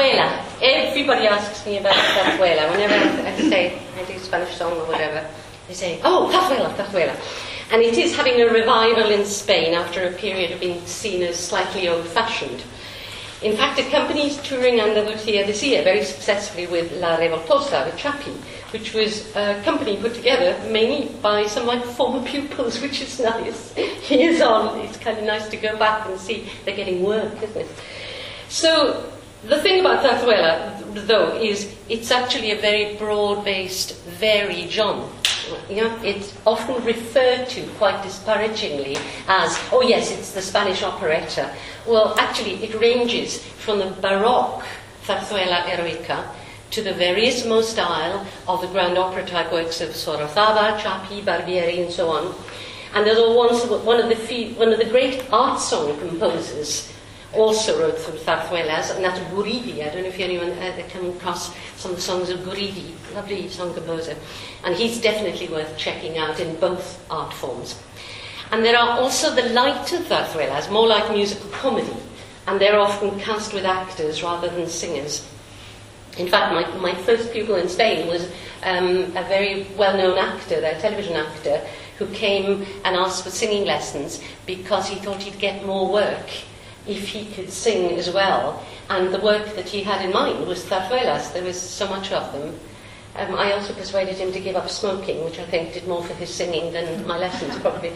Zarzuela. Everybody asks me about Zarzuela. Whenever I say I do a Spanish song or whatever, they say, oh, Zarzuela, Zarzuela. And it is having a revival in Spain after a period of being seen as slightly old-fashioned. In fact, it accompanies touring Andalusia this year very successfully with La Revoltosa, with Chapi, which was a company put together mainly by some of my former pupils, which is nice. Years on, it's kind of nice to go back and see they're getting work, isn't it? So, the thing about Zarzuela, though, is it's actually a very broad-based, varied genre. You know, it's often referred to quite disparagingly as, oh yes, it's the Spanish operetta. Well, actually, it ranges from the Baroque Zarzuela heroica to the verismo style of the grand opera type works of Sorozaba, Chapi, Barbieri, and so on. And there's one of the fe- one of the great art song composers also wrote some zarzuelas, and that's Guridi. I don't know if anyone uh, come across some of the songs of Guridi, lovely song composer. And he's definitely worth checking out in both art forms. And there are also the lighter zarzuelas, more like musical comedy, and they're often cast with actors rather than singers. In fact, my, my first pupil in Spain was um, a very well-known actor, a television actor, who came and asked for singing lessons because he thought he'd get more work if he could sing as well. And the work that he had in mind was zarzuelas. There was so much of them. Um, I also persuaded him to give up smoking, which I think did more for his singing than my lessons, probably.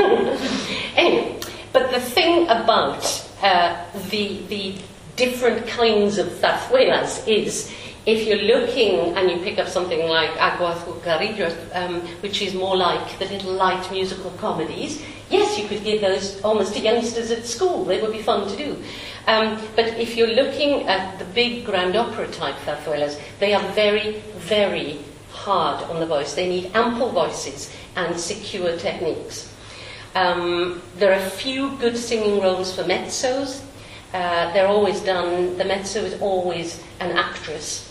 Anyway, but the thing about uh, the, the different kinds of zarzuelas is, if you're looking and you pick up something like Aguas Azucarillos, um, which is more like the little light musical comedies, yes, you could give those almost to youngsters at school. They would be fun to do. Um, but if you're looking at the big grand opera type zarzuelas, they are very, very hard on the voice. They need ample voices and secure techniques. Um, there are a few good singing roles for mezzos. Uh, they're always done, the mezzo is always an actress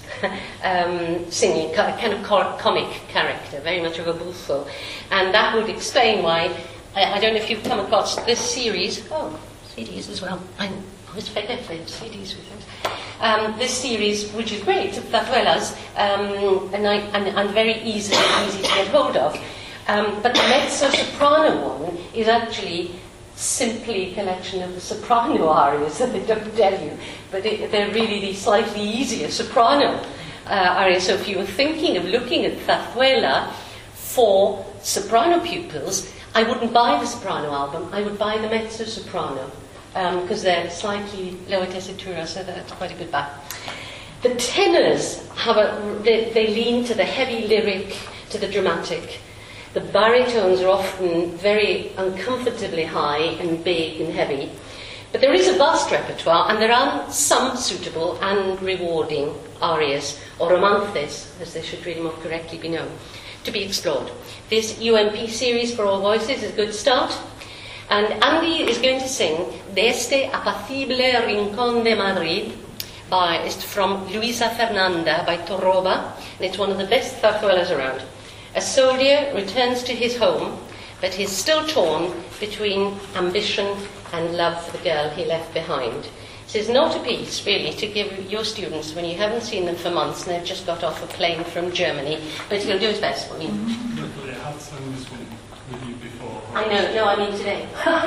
um, singing, a kind of comic character, very much of a buffo. And that would explain why, I, I don't know if you've come across this series, oh, C Ds as well, I always forget they have C Ds with things. Um, this series, which is great, of zarzuelas, um, and, I, and, and very easy, easy to get hold of. Um, but the mezzo-soprano one is actually simply a collection of the soprano arias that they don't tell you, but it, they're really the slightly easier soprano uh, arias. So if you were thinking of looking at zarzuela for soprano pupils, I wouldn't buy the soprano album, I would buy the mezzo-soprano, because um, they're slightly lower tessitura, so that's quite a good back. The tenors have a, they, they lean to the heavy lyric, to the dramatic. The baritones are often very uncomfortably high and big and heavy. But there is a vast repertoire, and there are some suitable and rewarding arias, or romances, as they should really more correctly be known, to be explored. This U M P series for all voices is a good start. And Andy is going to sing Desde Apacible Rincón de Madrid, by, it's from Luisa Fernanda by Torroba, and it's one of the best zarzuelas around. A soldier returns to his home, but he's still torn between ambition and love for the girl he left behind. So it's not a piece, really, to give your students when you haven't seen them for months and they've just got off a plane from Germany, but he'll do his best for you. But I had sung this one with you before. I know, no, I mean today.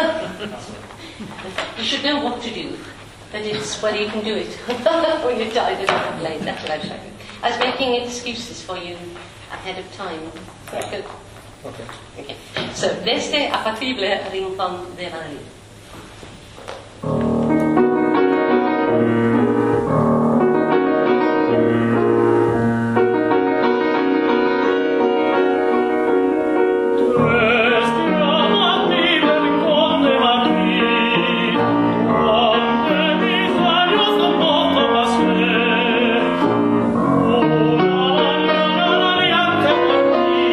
You should know what to do, but it's whether you can do it when you're tired of the plane. That's what I'm saying. I was making excuses for you ahead of time. Yeah. Good. Okay. Okay. So, Desde Apacible Rincón de Madrid.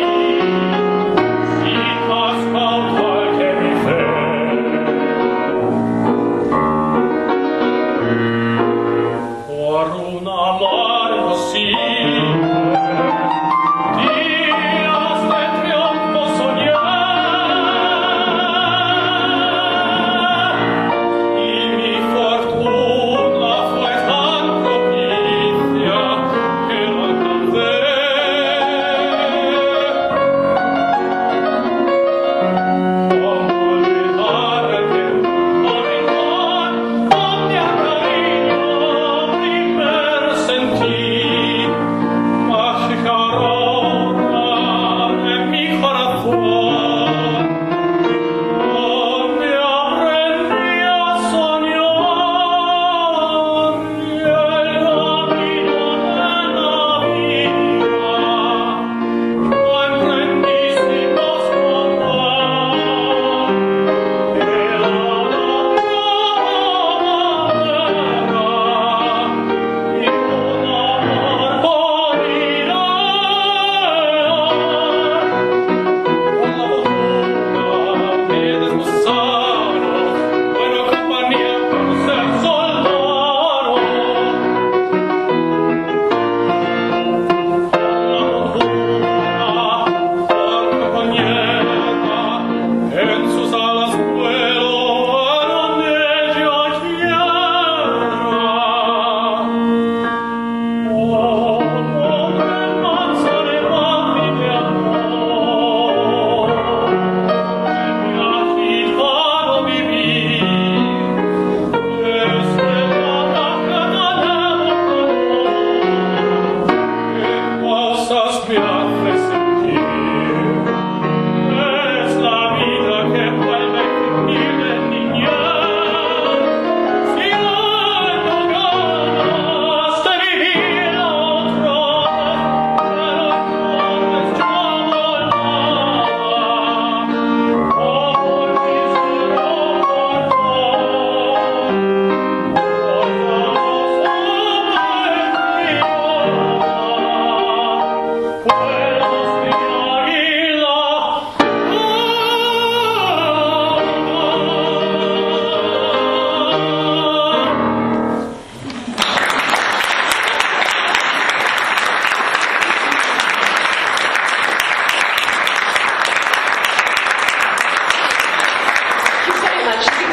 Qualche mi fe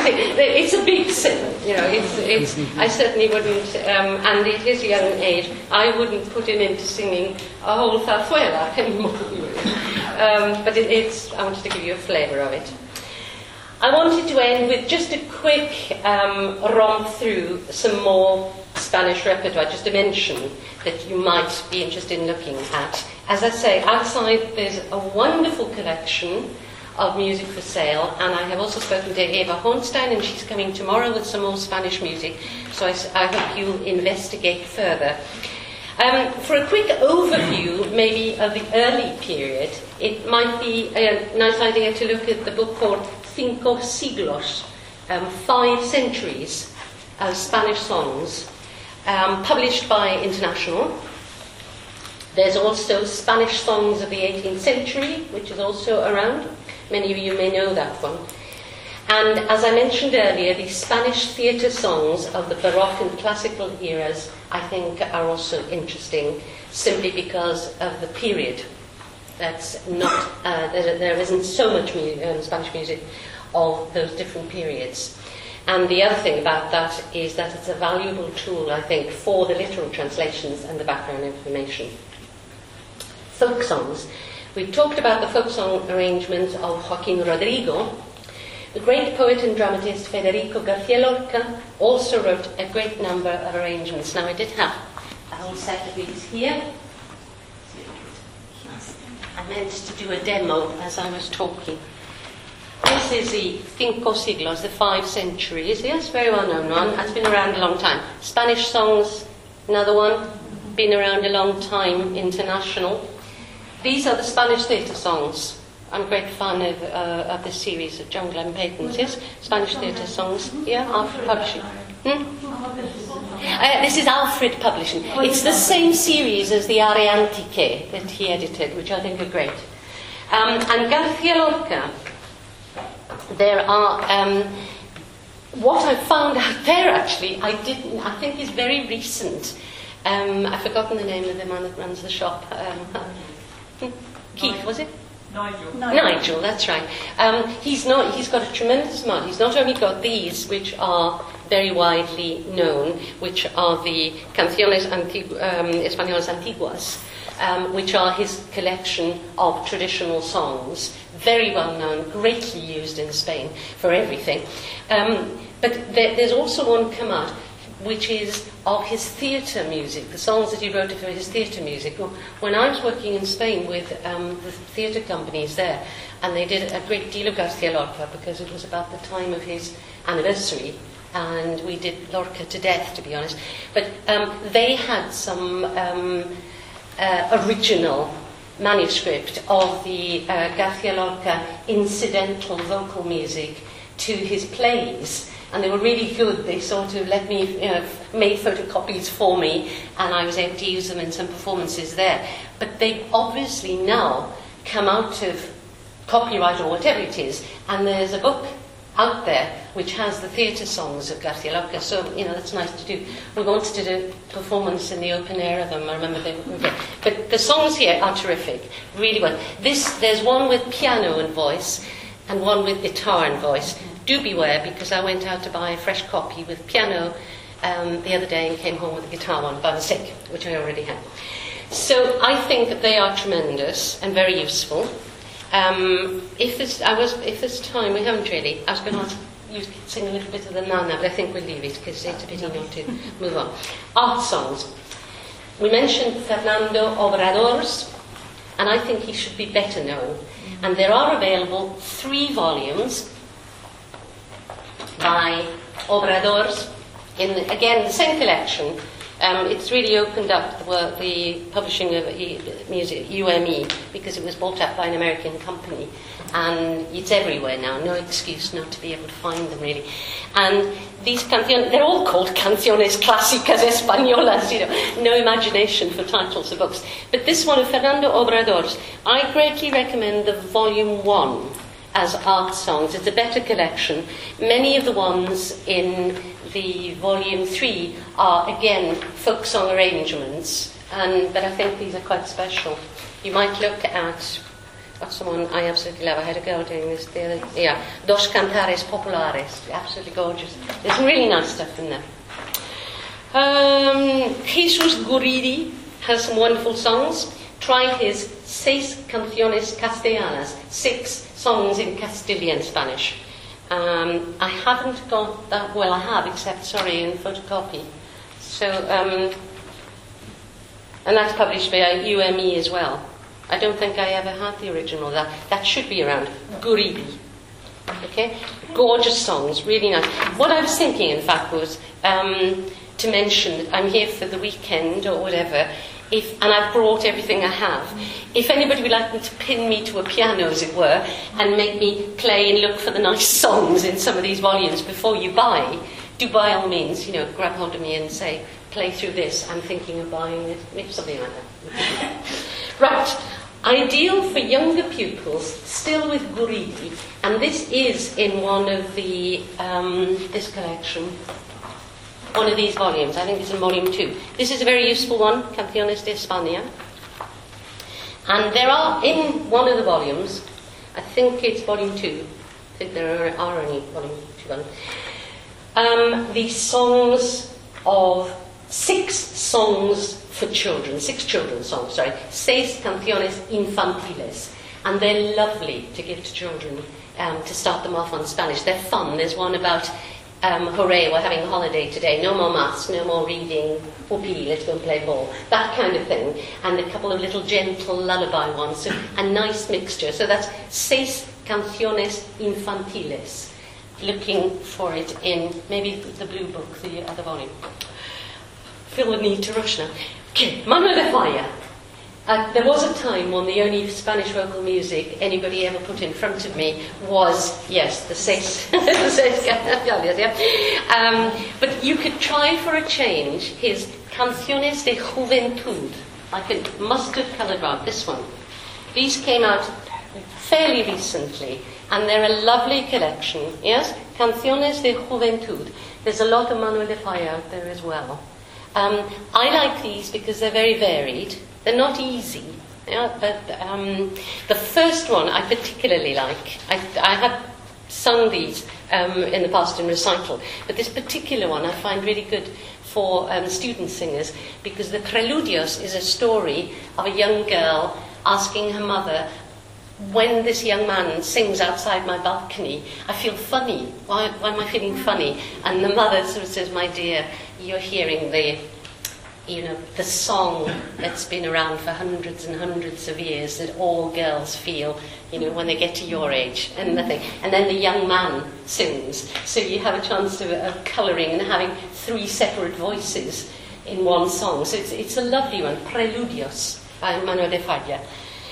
think it's a big sin, you know, it's, it's, I certainly wouldn't, um, and at his young age, I wouldn't put him into singing a whole zarzuela anymore. um, but it, it's, I wanted to give you a flavour of it. I wanted to end with just a quick um, romp through some more Spanish repertoire, just to mention that you might be interested in looking at. As I say, outside there's a wonderful collection of music for sale, and I have also spoken to Eva Hornstein, and she's coming tomorrow with some more Spanish music, so I, I hope you'll investigate further. Um, for a quick overview, maybe of the early period, it might be a nice idea to look at the book called Cinco Siglos, um, Five Centuries of Spanish Songs, um, published by International. There's also Spanish Songs of the eighteenth Century, which is also around. Many of you may know that one. And as I mentioned earlier, the Spanish theatre songs of the Baroque and classical eras, I think, are also interesting, simply because of the period. That's not, uh, there, there isn't so much mu- um, Spanish music of those different periods. And the other thing about that is that it's a valuable tool, I think, for the literal translations and the background information. Folk songs. We've talked about the folk song arrangements of Joaquín Rodrigo. The great poet and dramatist Federico García Lorca also wrote a great number of arrangements. Now, I did have a whole set of these here. I meant to do a demo as I was talking. This is the Cinco Siglos, the five centuries. Yes, very well known one. Has been around a long time. Spanish songs, another one. Been around a long time, international. These are the Spanish theatre songs. I'm a great fan of, uh, of this series of John Glenn Payton's, yes? Spanish theatre songs. Yeah, Alfred Publishing. Hmm? Uh, this is Alfred Publishing. It's the same series as the Ariantique that he edited, which I think are great. Um, and García Lorca, there are... Um, what I found out there, actually, I didn't... I think is very recent. Um, I've forgotten the name of the man that runs the shop. Um, Keith, was it? Nigel. Nigel, that's right. Um, he's not. He's got a tremendous amount. He's not only got these, which are very widely known, which are the Canciones Antigu- um, Españolas Antiguas, um, which are his collection of traditional songs, very well known, greatly used in Spain for everything. Um, but there, there's also one come out, which is of his theatre music, the songs that he wrote for his theatre music. When I was working in Spain with um, the theatre companies there, and they did a great deal of García Lorca because it was about the time of his anniversary, and we did Lorca to death, to be honest. But um, they had some um, uh, original manuscript of the uh, García Lorca incidental vocal music to his plays. And they were really good. They sort of let me, you know, made photocopies for me, and I was able to use them in some performances there. But they've obviously now come out of copyright or whatever it is, and there's a book out there which has the theatre songs of García Lorca. So, you know, that's nice to do. We wanted to do a performance in the open air of them. I remember they were great. But the songs here are terrific, really well. This, there's one with piano and voice, and one with guitar and voice. Do beware, because I went out to buy a fresh copy with piano um, the other day and came home with a guitar one by mistake, which I already had. So I think that they are tremendous and very useful. Um, if there's, I was, if there's time, we haven't really. I was going to ask you to sing a little bit of the Nana, but I think we'll leave it because it's a pity not to move on. Art songs. We mentioned Fernando Obrador's, and I think he should be better known. And there are available three volumes by Obrador's, in, again, the same collection. Um, it's really opened up the, the publishing of e, music, U M E, because it was bought up by an American company. And it's everywhere now, no excuse not to be able to find them, really. And these canciones, they're all called Canciones Clásicas Españolas, you know, no imagination for titles of books. But this one of Fernando Obrador's, I greatly recommend the volume one as art songs. It's a better collection. Many of the ones in the volume three are, again, folk song arrangements, and but I think these are quite special. You might look at What's the one I absolutely love? I had a girl doing this the other day. Yeah, Dos Cantares Populares. Absolutely gorgeous. There's some really nice stuff in there. Um, Jesus Guridi has some wonderful songs. Try his Seis Canciones Castellanas, six songs in Castilian Spanish. Um, I haven't got that, well I have, except, sorry, in photocopy. So, um, and that's published by U M E as well. I don't think I ever had the original. That that should be around. Guridi. Okay? Gorgeous songs, really nice. What I was thinking, in fact, was um, to mention that I'm here for the weekend or whatever, if, and I've brought everything I have. If anybody would like me to pin me to a piano, as it were, and make me play and look for the nice songs in some of these volumes before you buy, do by all means, you know, grab hold of me and say, play through this, I'm thinking of buying it, maybe something like that. Right. Ideal for younger pupils, still with Guridi, and this is in one of the, um, this collection, one of these volumes, I think it's in volume two. This is a very useful one, Canciones de España. And there are, in one of the volumes, I think it's volume two, I think there are, are only volume two, um, these songs of six songs for children, six children's songs, sorry, seis canciones infantiles, and they're lovely to give to children um, to start them off on Spanish. They're fun. There's one about, um, hooray, we're having a holiday today, no more maths, no more reading, whoopee, let's go and play ball, that kind of thing, and a couple of little gentle lullaby ones, so a nice mixture. So that's seis canciones infantiles. Looking for it in maybe the blue book, the other volume. Feel the need to rush now. Okay, Manuel de Falla. Uh, there was a time when the only Spanish vocal music anybody ever put in front of me was, yes, the Seis, the Seis Canciones, yeah. Um, but you could try for a change his Canciones de Juventud, like a mustard-coloured one, this one. These came out fairly recently, and they're a lovely collection, yes? Canciones de Juventud. There's a lot of Manuel de Falla out there as well. Um, I like these because they're very varied. They're not easy. Yeah, but um, the first one I particularly like. I, I had sung these um, in the past in recital, but this particular one I find really good for um, student singers because the Preludios is a story of a young girl asking her mother, when this young man sings outside my balcony, I feel funny. Why, why am I feeling funny? And the mother sort of says, my dear, you're hearing the, you know, the song that's been around for hundreds and hundreds of years that all girls feel, you know, when they get to your age and nothing. And then the young man sings. So you have a chance of, of colouring and having three separate voices in one song. So it's, it's a lovely one, Preludios by Manuel de Falla.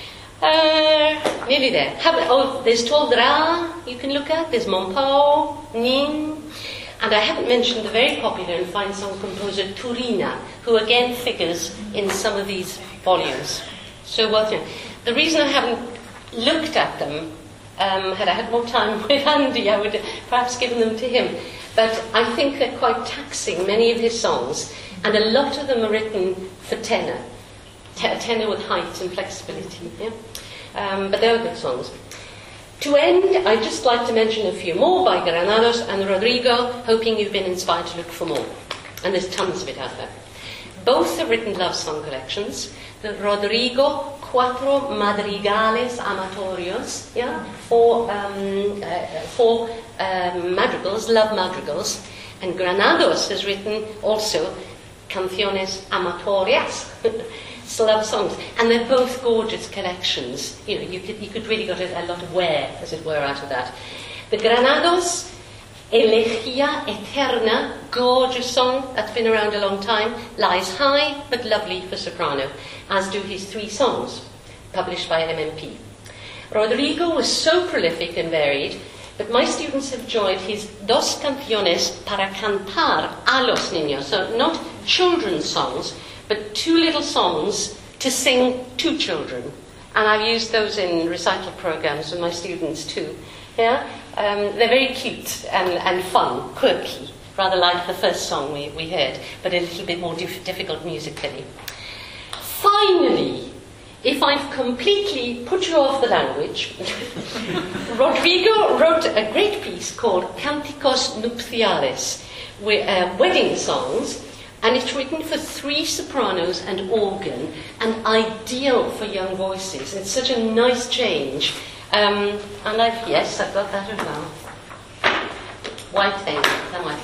Uh, nearly there. Have, oh, there's Toldrà you can look at. There's Monpau, Nin. And I haven't mentioned the very popular and fine song composer Turina, who again figures in some of these volumes. So well done. The reason I haven't looked at them, um, had I had more time with Andy, I would have perhaps given them to him. But I think they're quite taxing, many of his songs, and a lot of them are written for tenor. Tenor with height and flexibility, yeah? Um, but they are good songs. To end, I'd just like to mention a few more by Granados and Rodrigo, hoping you've been inspired to look for more. And there's tons of it out there. Both have written love song collections. The Rodrigo, Cuatro Madrigales Amatorios, yeah? Four, um, uh, four um, madrigals, love madrigals. And Granados has written also Canciones Amatorias. Love songs, and they're both gorgeous collections. You know, you could you could really get a, a lot of wear, as it were, out of that. The Granados, Elegía Eterna, gorgeous song that's been around a long time, lies high but lovely for soprano, as do his three songs, published by M M P. Rodrigo was so prolific and varied, but my students have enjoyed his Dos Canciones para Cantar a los Niños, so not children's songs, but two little songs to sing to children. And I've used those in recital programs with my students too. Yeah? Um, they're very cute and, and fun, quirky, rather like the first song we, we heard, but a little bit more dif- difficult musically. Finally, if I've completely put you off the language, Rodrigo wrote a great piece called Canticos Nupciales, uh, wedding songs, and it's written for three sopranos and organ, and ideal for young voices. It's such a nice change. Um, and I've, yes, I've got that as well. White thing, come on.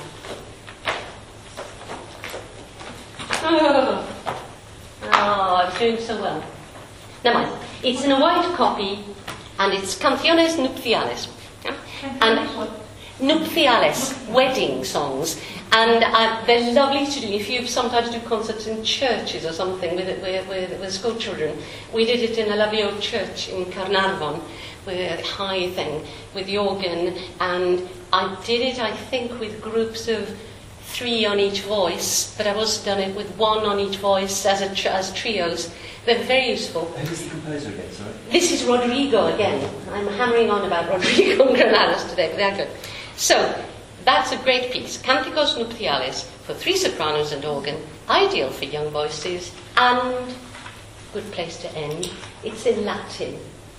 Oh, oh, I'm doing so well. Never mind. It's in a white copy, and it's Canciones Nupciales. Yeah? And Nupciales, wedding songs. And uh, they're lovely to do. If you sometimes do concerts in churches or something with, with, with, with school children, we did it in a lovely old church in Carnarvon, with a high thing, with the organ. And I did it, I think, with groups of three on each voice, but I've also done it with one on each voice as, a tr- as trios. They're very useful. Who's the composer again, sorry? This is Rodrigo again. I'm hammering on about Rodrigo Granados today, but they're good. So, that's a great piece. Canticos Nupciales for three sopranos and organ, ideal for young voices, and good place to end. It's in Latin.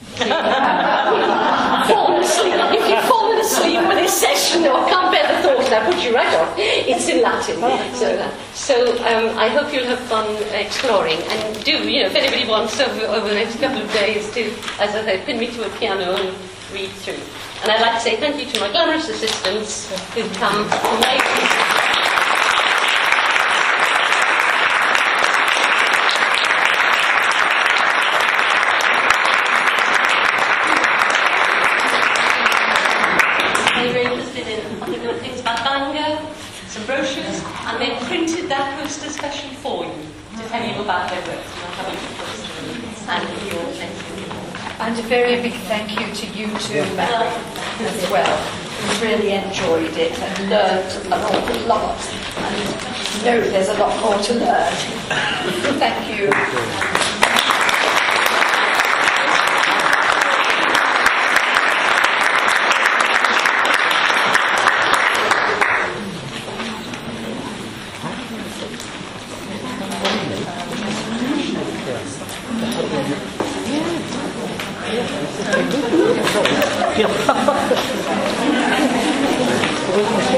Fallen asleep. If you've fallen asleep with this session or can't bear the thought, I put you right off. It's in Latin. So, so um, I hope you'll have fun exploring, and do, you know, if anybody wants over, over the next couple of days to, as I say, pin me to a piano and read through. And I'd like to say thank you to my glamorous assistants who've come to make some brochures, and they printed that poster specially for you to tell you about their work. And your thank you. And a very big thank you to you too, Mary, as well. We really enjoyed it and learned an awful lot. And know there's a lot more to learn. Thank you. Yeah.